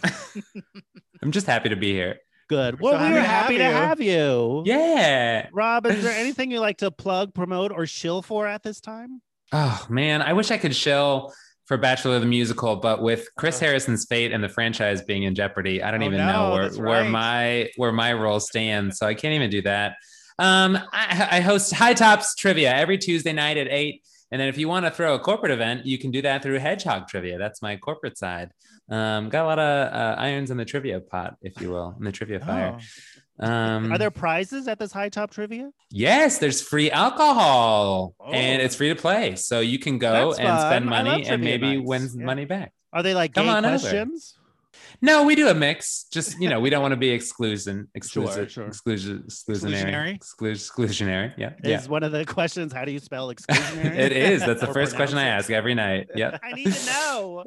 I'm just happy to be here. Good. We're Well, so we were happy happy to to have have you. Yeah. Rob, is there anything you like to plug, promote, or shill for at this time? Oh man, I wish I could shill for Bachelor the Musical, but with Chris Uh. Harrison's fate and the franchise being in jeopardy, I don't Oh, even no, know where, that's where right. my where my role stands. So I can't even do that. Um, I, I host High Tops Trivia every Tuesday night at eight. And then if you want to throw a corporate event, you can do that through Hedgehog Trivia. That's my corporate side. Um, got a lot of uh, irons in the trivia pot, if you will, in the trivia fire. Um, Are there prizes at this high top trivia? Yes, there's free alcohol Oh. and it's free to play. So you can go That's and fun. spend I love money and trivia maybe nights. win Yeah. money back. Are they like Come gay on over. questions? No, we do a mix. Just, you know, we don't want to be exclusion, exclusive, sure. exclusion, exclusionary, Exclusionary? exclu- exclusionary. Yeah. Is Yeah. one of the questions, how do you spell exclusionary? It is. That's the Or first question I pronounce ask every night. Yep. it? I need to know.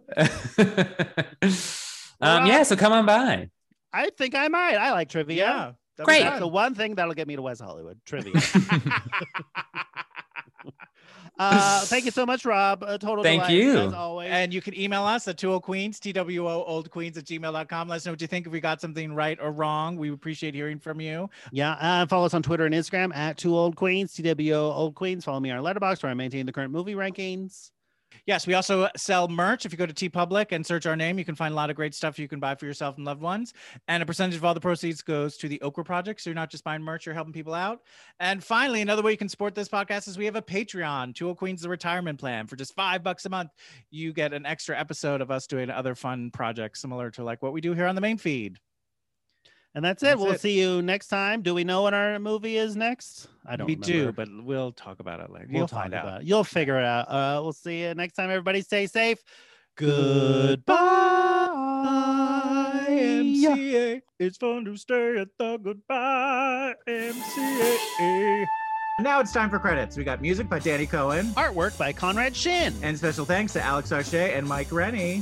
um, yeah. So come on by. I think I might. I like trivia. Yeah. that'd be Great. That's fun. the one thing that'll get me to West Hollywood. Trivia. uh, thank you so much, Rob. A total Thank delight, you. as always. And you can email us at two old queens, T W O old queens at gmail dot com. Let us know what you think, if we got something right or wrong. We appreciate hearing from you. Yeah, uh, follow us on Twitter and Instagram at Two Old Queens, T W O Old Queens. Follow me on Letterboxd, where I maintain the current movie rankings. Yes, we also sell merch. If you go to TeePublic and search our name, you can find a lot of great stuff you can buy for yourself and loved ones. And a percentage of all the proceeds goes to the Okra Project. So you're not just buying merch, you're helping people out. And finally, another way you can support this podcast is we have a Patreon, Two Old Queens, the retirement plan. For just five bucks a month, you get an extra episode of us doing other fun projects similar to like what we do here on the main feed. And that's it. That's we'll it. see you next time. Do we know what our movie is next? I don't we do, remember. but we'll talk about it later. We'll You'll talk find out. about it. You'll figure it out. Uh, we'll see you next time. Everybody stay safe. Goodbye. M C A. It's fun to stay at the Goodbye M C A. Now it's time for credits. We got music by Danny Cohen. Artwork by Conrad Shin. And special thanks to Alex Arche and Mike Rennie.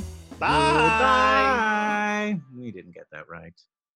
Bye. Goodbye. We didn't get that right.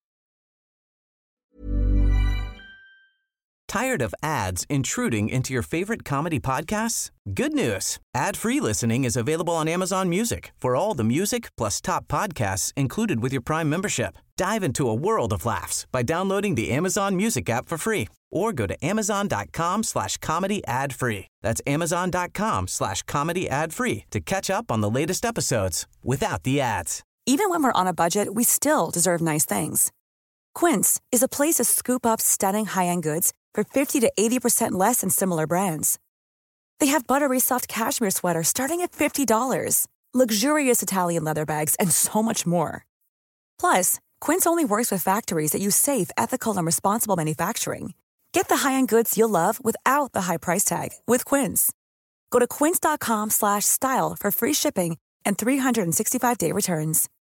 Tired of ads intruding into your favorite comedy podcasts? Good news. Ad-free listening is available on Amazon Music for all the music plus top podcasts included with your Prime membership. Dive into a world of laughs by downloading the Amazon Music app for free or go to amazon.com slash comedy ad free. That's amazon.com slash comedy ad free to catch up on the latest episodes without the ads. Even when we're on a budget, we still deserve nice things. Quince is a place to scoop up stunning high-end goods for fifty to eighty percent less than similar brands. They have buttery soft cashmere sweaters starting at fifty dollars, luxurious Italian leather bags, and so much more. Plus, Quince only works with factories that use safe, ethical, and responsible manufacturing. Get the high-end goods you'll love without the high price tag with Quince. Go to quince.com slash style for free shipping and three sixty-five day returns.